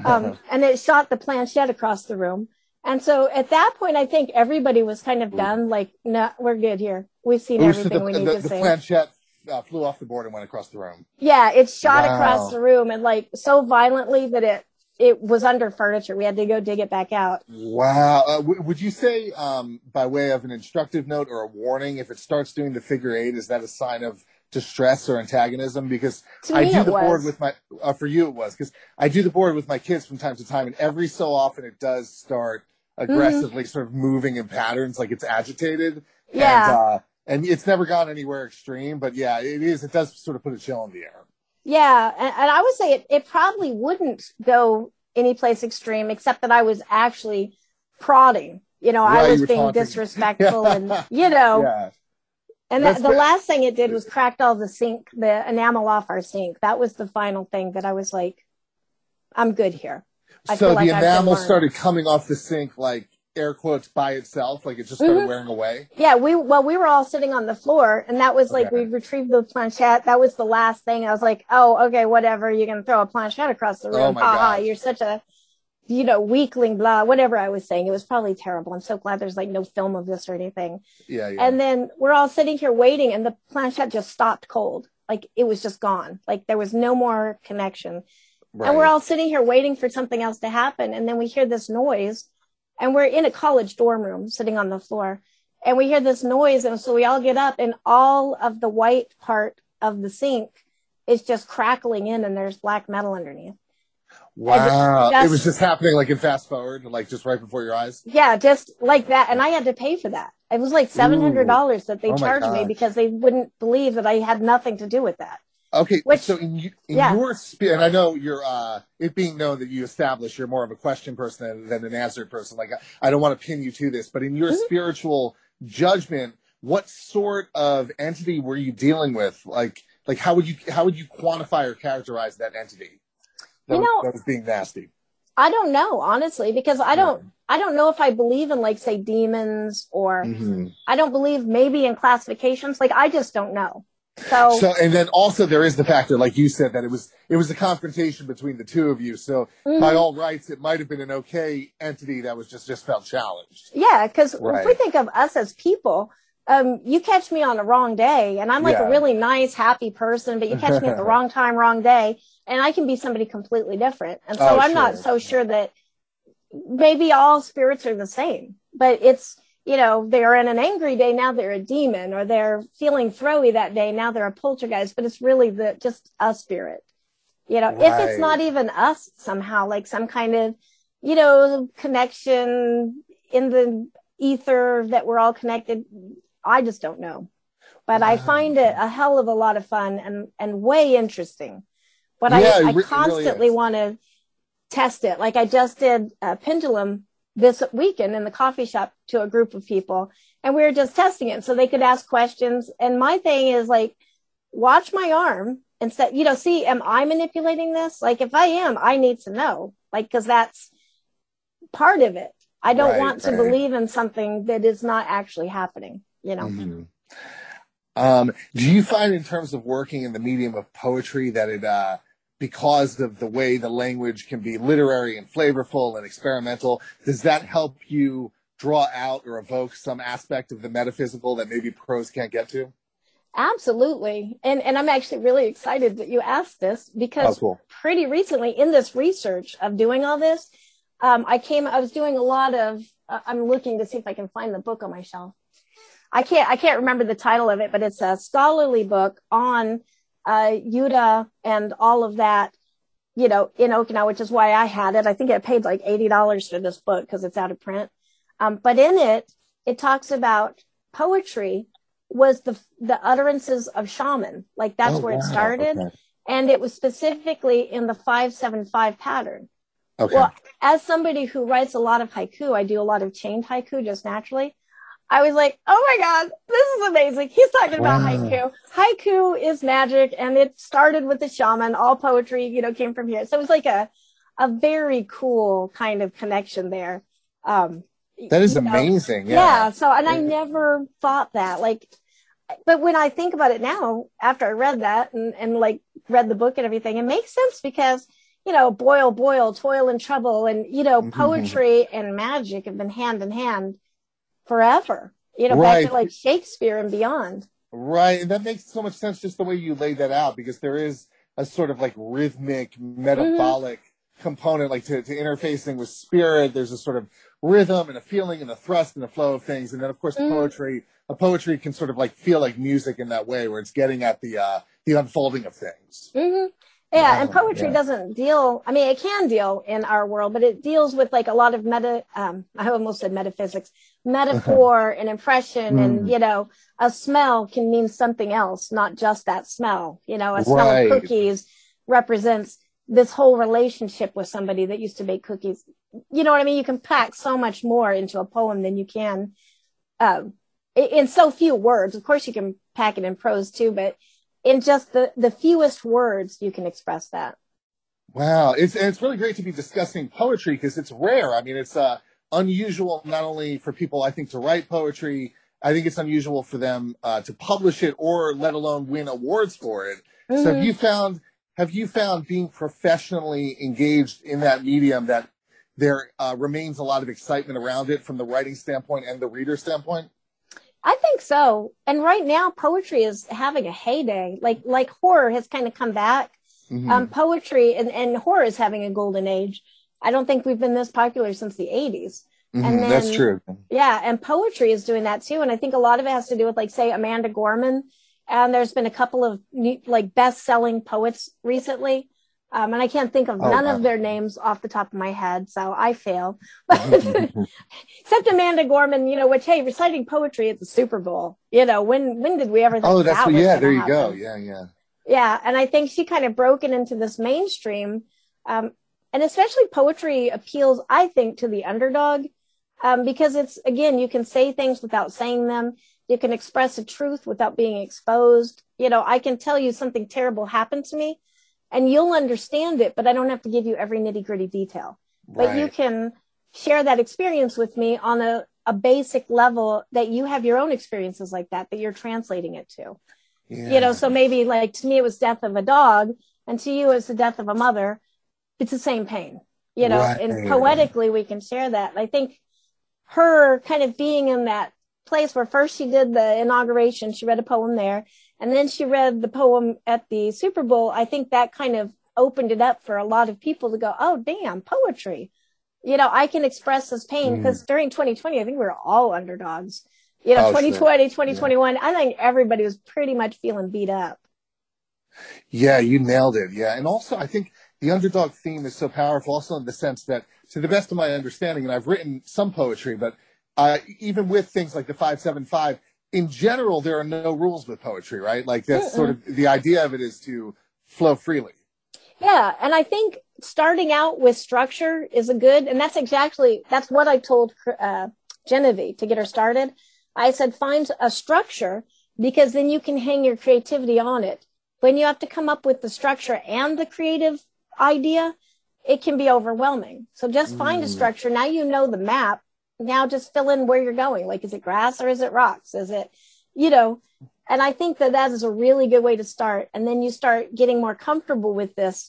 And it shot the planchette across the room. And so at that point, I think everybody was kind of done. Like, no, we're good here. We've seen everything we need to say. The planchette flew off the board and went across the room. Yeah, it shot across the room, and like so violently that it was under furniture. We had to go dig it back out. Wow. Would you say, by way of an instructive note or a warning, if it starts doing the figure 8, is that a sign of distress or antagonism? Because I do the board with my, for you it was, because I do the board with my kids from time to time, and every so often it does start aggressively sort of moving in patterns, like it's agitated. Yeah. And it's never gone anywhere extreme, but yeah, it does sort of put a chill in the air. Yeah, and I would say it probably wouldn't go any place extreme, except that I was actually prodding. I was being disrespectful, and Yeah. And the last thing it did was cracked all the enamel off our sink. That was the final thing that I was like, I'm good here. So the enamel started coming off the sink, like air quotes, by itself, like it just started wearing away. Yeah, we were all sitting on the floor, and that was like we retrieved the planchette. That was the last thing. I was like, oh, okay, whatever. You're gonna throw a planchette across the room? You're such a weakling, blah, whatever I was saying. It was probably terrible. I'm so glad there's like no film of this or anything. Yeah. And then we're all sitting here waiting, and the planchette just stopped cold. Like it was just gone. Like there was no more connection. Right. And we're all sitting here waiting for something else to happen. And then we hear this noise, and we're in a college dorm room sitting on the floor, and we hear this noise. And so we all get up, and all of the white part of the sink is just crackling in, and there's black metal underneath. Wow. It was just happening like in fast forward, like just right before your eyes. Yeah, just like that. And I had to pay for that. It was like $700 that they charged me because they wouldn't believe that I had nothing to do with that. Okay. So in your spirit, and I know you're, it being known that you establish you're more of a question person than an answer person. Like, I don't want to pin you to this, but in your spiritual judgment, what sort of entity were you dealing with? Like how would you quantify or characterize that entity? That was being nasty. I don't know, honestly, because I don't know if I believe in, like, say, demons, or I don't believe maybe in classifications. Like, I just don't know. So, and then also there is the factor, like you said, that it was a confrontation between the two of you. So by all rights, it might have been an okay entity that was just felt challenged. Yeah, because if we think of us as people, you catch me on the wrong day, and I'm like a really nice, happy person, but you catch me at the wrong time, wrong day, and I can be somebody completely different. And so I'm not so sure that maybe all spirits are the same, but it's, they're in an angry day, now they're a demon, or they're feeling throwy that day, now they're a poltergeist, but it's really just a spirit. If it's not even us somehow, like some kind of, connection in the ether that we're all connected, I just don't know. but I find it a hell of a lot of fun and way interesting. But I constantly want to test it. Like I just did Pendulum this weekend in the coffee shop to a group of people, and we were just testing it so they could ask questions. And my thing is like, watch my arm and say, see, am I manipulating this? Like if I am, I need to know, like, cause that's part of it. I don't want to believe in something that is not actually happening, Mm-hmm. Do you find in terms of working in the medium of poetry that it, because of the way the language can be literary and flavorful and experimental, does that help you draw out or evoke some aspect of the metaphysical that maybe prose can't get to? Absolutely. And I'm actually really excited that you asked this because pretty recently in this research of doing all this, I was doing a lot of, I'm looking to see if I can find the book on my shelf. I can't remember the title of it, but it's a scholarly book on Yuta and all of that, in Okinawa, which is why I had it. I think I paid like $80 for this book because it's out of print. But in it talks about poetry was the utterances of shaman. Like that's where it started. Okay. And it was specifically in the 5-7-5 pattern. Okay. Well, as somebody who writes a lot of haiku, I do a lot of chained haiku just naturally. I was like, oh my God, this is amazing. He's talking about haiku. Haiku is magic, and it started with the shaman. All poetry, came from here. So it was like a very cool kind of connection there. That is amazing. Yeah. So, and I never thought that. But when I think about it now, after I read that and like read the book and everything, it makes sense because, boil, toil and trouble, and, poetry and magic have been hand in hand forever, back to like Shakespeare and beyond. Right. And that makes so much sense just the way you laid that out, because there is a sort of like rhythmic, metabolic component, like to interfacing with spirit. There's a sort of rhythm and a feeling and a thrust and a flow of things. And then of course poetry can sort of like feel like music in that way, where it's getting at the unfolding of things. Mm-hmm. Yeah, and poetry doesn't deal, it can deal in our world, but it deals with like a lot of I almost said metaphysics, metaphor and impression and, a smell can mean something else, not just that smell. A smell of cookies represents this whole relationship with somebody that used to bake cookies. You know what I mean? You can pack so much more into a poem than you can in so few words. Of course, you can pack it in prose too, but in just the fewest words, you can express that. Wow. It's really great to be discussing poetry because it's rare. It's unusual not only for people, I think, to write poetry. I think it's unusual for them to publish it or let alone win awards for it. Mm-hmm. So have you found being professionally engaged in that medium that there remains a lot of excitement around it from the writing standpoint and the reader standpoint? I think so. And right now, poetry is having a heyday. Like horror has kind of come back. Mm-hmm. Poetry and horror is having a golden age. I don't think we've been this popular since the 80s. Mm-hmm. And then, that's true. Yeah, and poetry is doing that too. And I think a lot of it has to do with, like, say, Amanda Gorman. And there's been a couple of like best-selling poets recently. And I can't think of none of their names off the top of my head, so I fail. Except Amanda Gorman, which, hey, reciting poetry at the Super Bowl. When did we ever think that was going to happen? There you go. Yeah. Yeah, and I think she kind of broke it into this mainstream. And especially poetry appeals, I think, to the underdog. Because it's, again, you can say things without saying them. You can express a truth without being exposed. I can tell you something terrible happened to me, and you'll understand it, but I don't have to give you every nitty gritty detail. Right. But you can share that experience with me on a basic level that you have your own experiences like that you're translating it to. Yeah. So maybe like to me, it was death of a dog, and to you it's the death of a mother. It's the same pain, and poetically we can share that. And I think her kind of being in that place where first she did the inauguration, she read a poem there, and then she read the poem at the Super Bowl. I think that kind of opened it up for a lot of people to go, oh, damn, poetry. I can express this pain, because during 2020, I think we were all underdogs. 2020, 2021, I think everybody was pretty much feeling beat up. Yeah, you nailed it. Yeah. And also, I think the underdog theme is so powerful also in the sense that, to the best of my understanding, and I've written some poetry, but even with things like the 5-7-5, in general, there are no rules with poetry, right? Like that's sort of the idea of it is to flow freely. Yeah. And I think starting out with structure is and that's what I told Genevieve to get her started. I said, find a structure because then you can hang your creativity on it. When you have to come up with the structure and the creative idea, it can be overwhelming. So just find a structure. Now you know the map. Now just fill in where you're going. Like, is it grass or is it rocks? Is it, and I think that is a really good way to start. And then you start getting more comfortable with this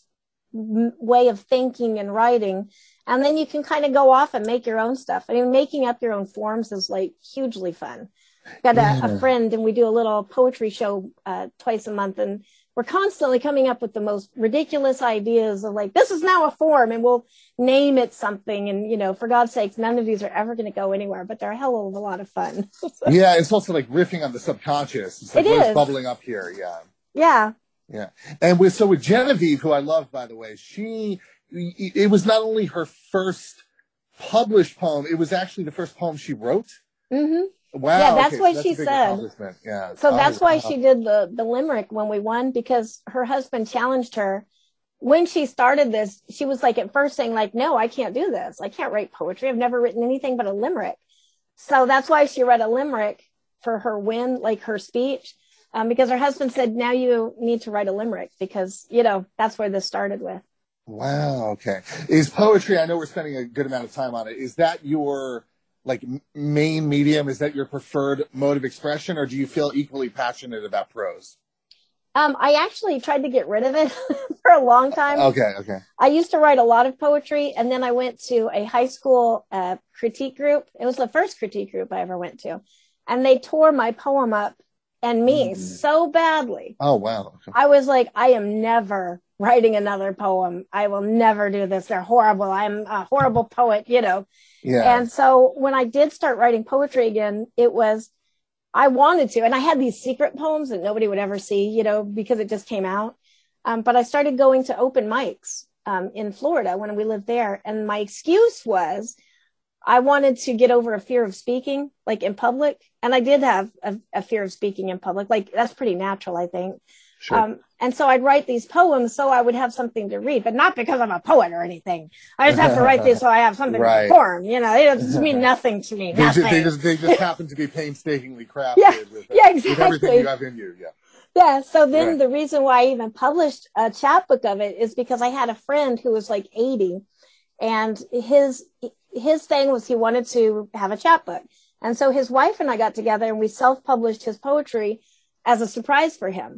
way of thinking and writing. And then you can kind of go off and make your own stuff. I mean, making up your own forms is like hugely fun. Got a friend and we do a little poetry show twice a month, and we're constantly coming up with the most ridiculous ideas of like, this is now a form, and we'll name it something. And, for God's sakes, none of these are ever going to go anywhere, but they're a hell of a lot of fun. Yeah. It's also like riffing on the subconscious. It's like what's bubbling up here. Yeah. Yeah. Yeah. And with Genevieve, who I love, by the way, it was not only her first published poem, it was actually the first poem she wrote. Mm-hmm. Wow. Yeah, that's what she said. Yeah. So that's why she did the limerick when we won, because her husband challenged her. When she started this, she was like at first saying like, no, I can't do this. I can't write poetry. I've never written anything but a limerick. So that's why she read a limerick for her win, like her speech, because her husband said, now you need to write a limerick because, that's where this started with. Wow. Okay. Is poetry, I know we're spending a good amount of time on it. Is that your main medium? Is that your preferred mode of expression, or do you feel equally passionate about prose? I actually tried to get rid of it for a long time. Okay. I used to write a lot of poetry, and then I went to a high school critique group. It was the first critique group I ever went to, and they tore my poem up and me so badly. Oh, wow. Okay. I was like, I am never writing another poem. I will never do this. They're horrible. I'm a horrible poet, Yeah. And so when I did start writing poetry again, I wanted to, and I had these secret poems that nobody would ever see, because it just came out. But I started going to open mics in Florida when we lived there. And my excuse was I wanted to get over a fear of speaking, like in public. And I did have a fear of speaking in public. Like that's pretty natural, I think. Sure. And so I'd write these poems so I would have something to read, but not because I'm a poet or anything. I just have to write these so I have something to perform. They just mean nothing to me. They just happen to be painstakingly crafted exactly. with everything you have in you. Yeah. Yeah. So then the reason why I even published a chapbook of it is because I had a friend who was like 80, and his thing was he wanted to have a chapbook. And so his wife and I got together and we self-published his poetry as a surprise for him.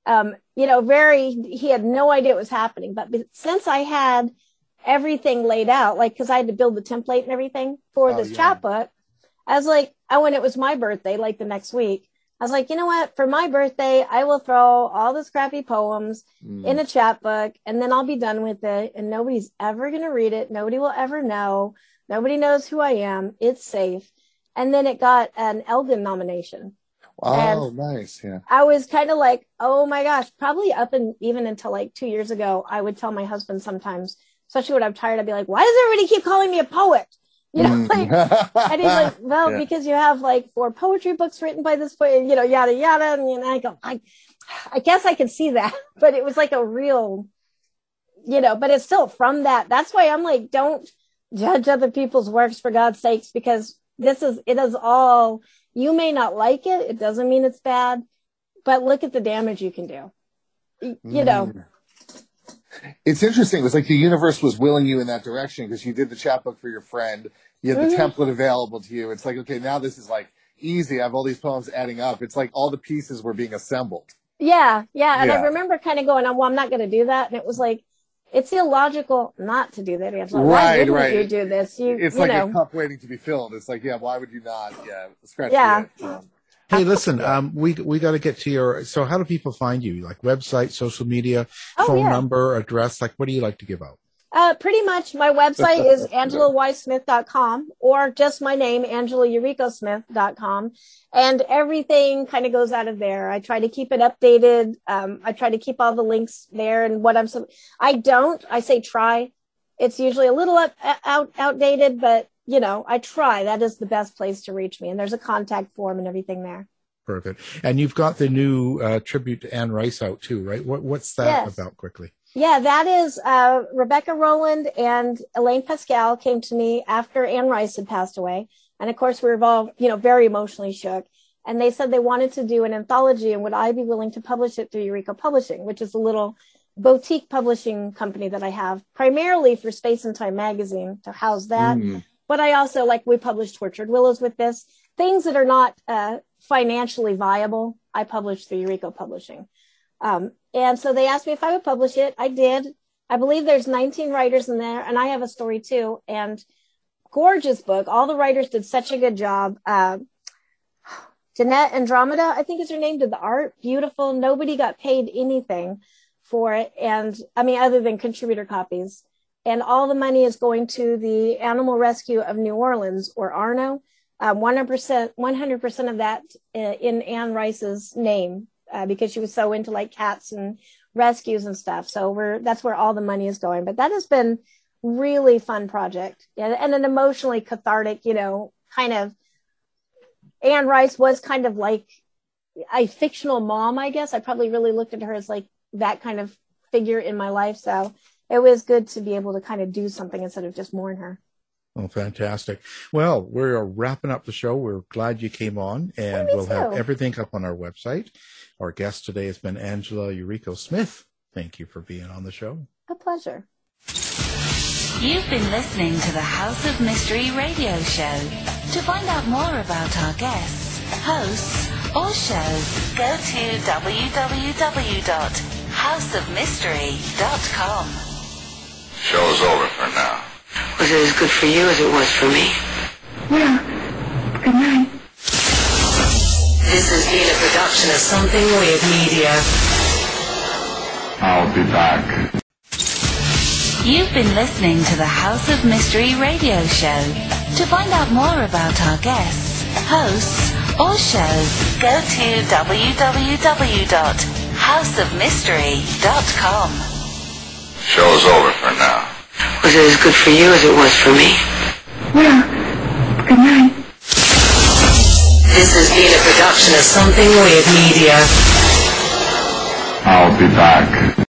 He had no idea it was happening, but since I had everything laid out, like, cause I had to build the template and everything for this chapbook, I was like, when it was my birthday, like the next week, I was like, you know what, for my birthday, I will throw all the scrappy poems in a chapbook and then I'll be done with it. And nobody's ever going to read it. Nobody will ever know. Nobody knows who I am. It's safe. And then it got an Elgin nomination. Oh, nice. Yeah. I was kind of like, oh my gosh, probably even until like 2 years ago, I would tell my husband sometimes, especially when I'm tired, I'd be like, why does everybody keep calling me a poet? And he's like, well, because you have like 4 poetry books written by this poet, yada, yada. And I go, I guess I can see that, but it was like a real, but it's still from that. That's why I'm like, don't judge other people's works for God's sakes, because it is all, you may not like it. It doesn't mean it's bad, but look at the damage you can do. It's interesting. It was like the universe was willing you in that direction because you did the chapbook for your friend. You had the template available to you. It's like, okay, now this is like easy. I have all these poems adding up. It's like all the pieces were being assembled. Yeah. And I remember kind of going, well, I'm not going to do that. And it was like, it's illogical not to do that. Like, why wouldn't you do this? It's like a cup waiting to be filled. It's like, why would you not? Yeah, scratch the itch. Hey, listen, we got to get to so how do people find you? Like website, social media, phone number, address? Like, what do you like to give out? Pretty much my website is AngelaYSmith.com, or just my name, AngelaEuricosmith.com. And everything kind of goes out of there. I try to keep it updated. I try to keep all the links there and I say try. It's usually a little outdated, but I try. That is the best place to reach me. And there's a contact form and everything there. Perfect. And you've got the new tribute to Anne Rice out too, right? What's that about quickly? Yeah, that is Rebecca Rowland and Elaine Pascal came to me after Anne Rice had passed away. And of course, we were all, very emotionally shook. And they said they wanted to do an anthology and would I be willing to publish it through Eureka Publishing, which is a little boutique publishing company that I have primarily for Space and Time magazine to house that. But I also, we published Tortured Willows with this. Things that are not financially viable, I published through Eureka Publishing. And so they asked me if I would publish it. I did. I believe there's 19 writers in there, and I have a story too. And gorgeous book. All the writers did such a good job. Jeanette Andromeda, I think is her name, did the art. Beautiful. Nobody got paid anything for it. And other than contributor copies. And all the money is going to the Animal Rescue of New Orleans, or ARNO. 100% of that in Anne Rice's name, because she was so into cats and rescues and stuff. So that's where all the money is going. But that has been really fun project, and an emotionally cathartic, kind of. Anne Rice was kind of like a fictional mom, I guess. I probably really looked at her as that kind of figure in my life. So it was good to be able to kind of do something instead of just mourn her. Oh, fantastic. Well, we're wrapping up the show. We're glad you came on, and we'll have everything up on our website. Our guest today has been Angela Yuriko Smith. Thank you for being on the show. A pleasure. You've been listening to the House of Mystery radio show. To find out more about our guests, hosts, or shows, go to www.houseofmystery.com. Show's over for now. Was it as good for you as it was for me? Well, good night. This has been a production of Something Weird Media. I'll be back. You've been listening to the House of Mystery radio show. To find out more about our guests, hosts, or shows, go to www.houseofmystery.com. Show's over for now. Was it as good for you as it was for me? Well, good night. This has been a production of Something Weird Media. I'll be back.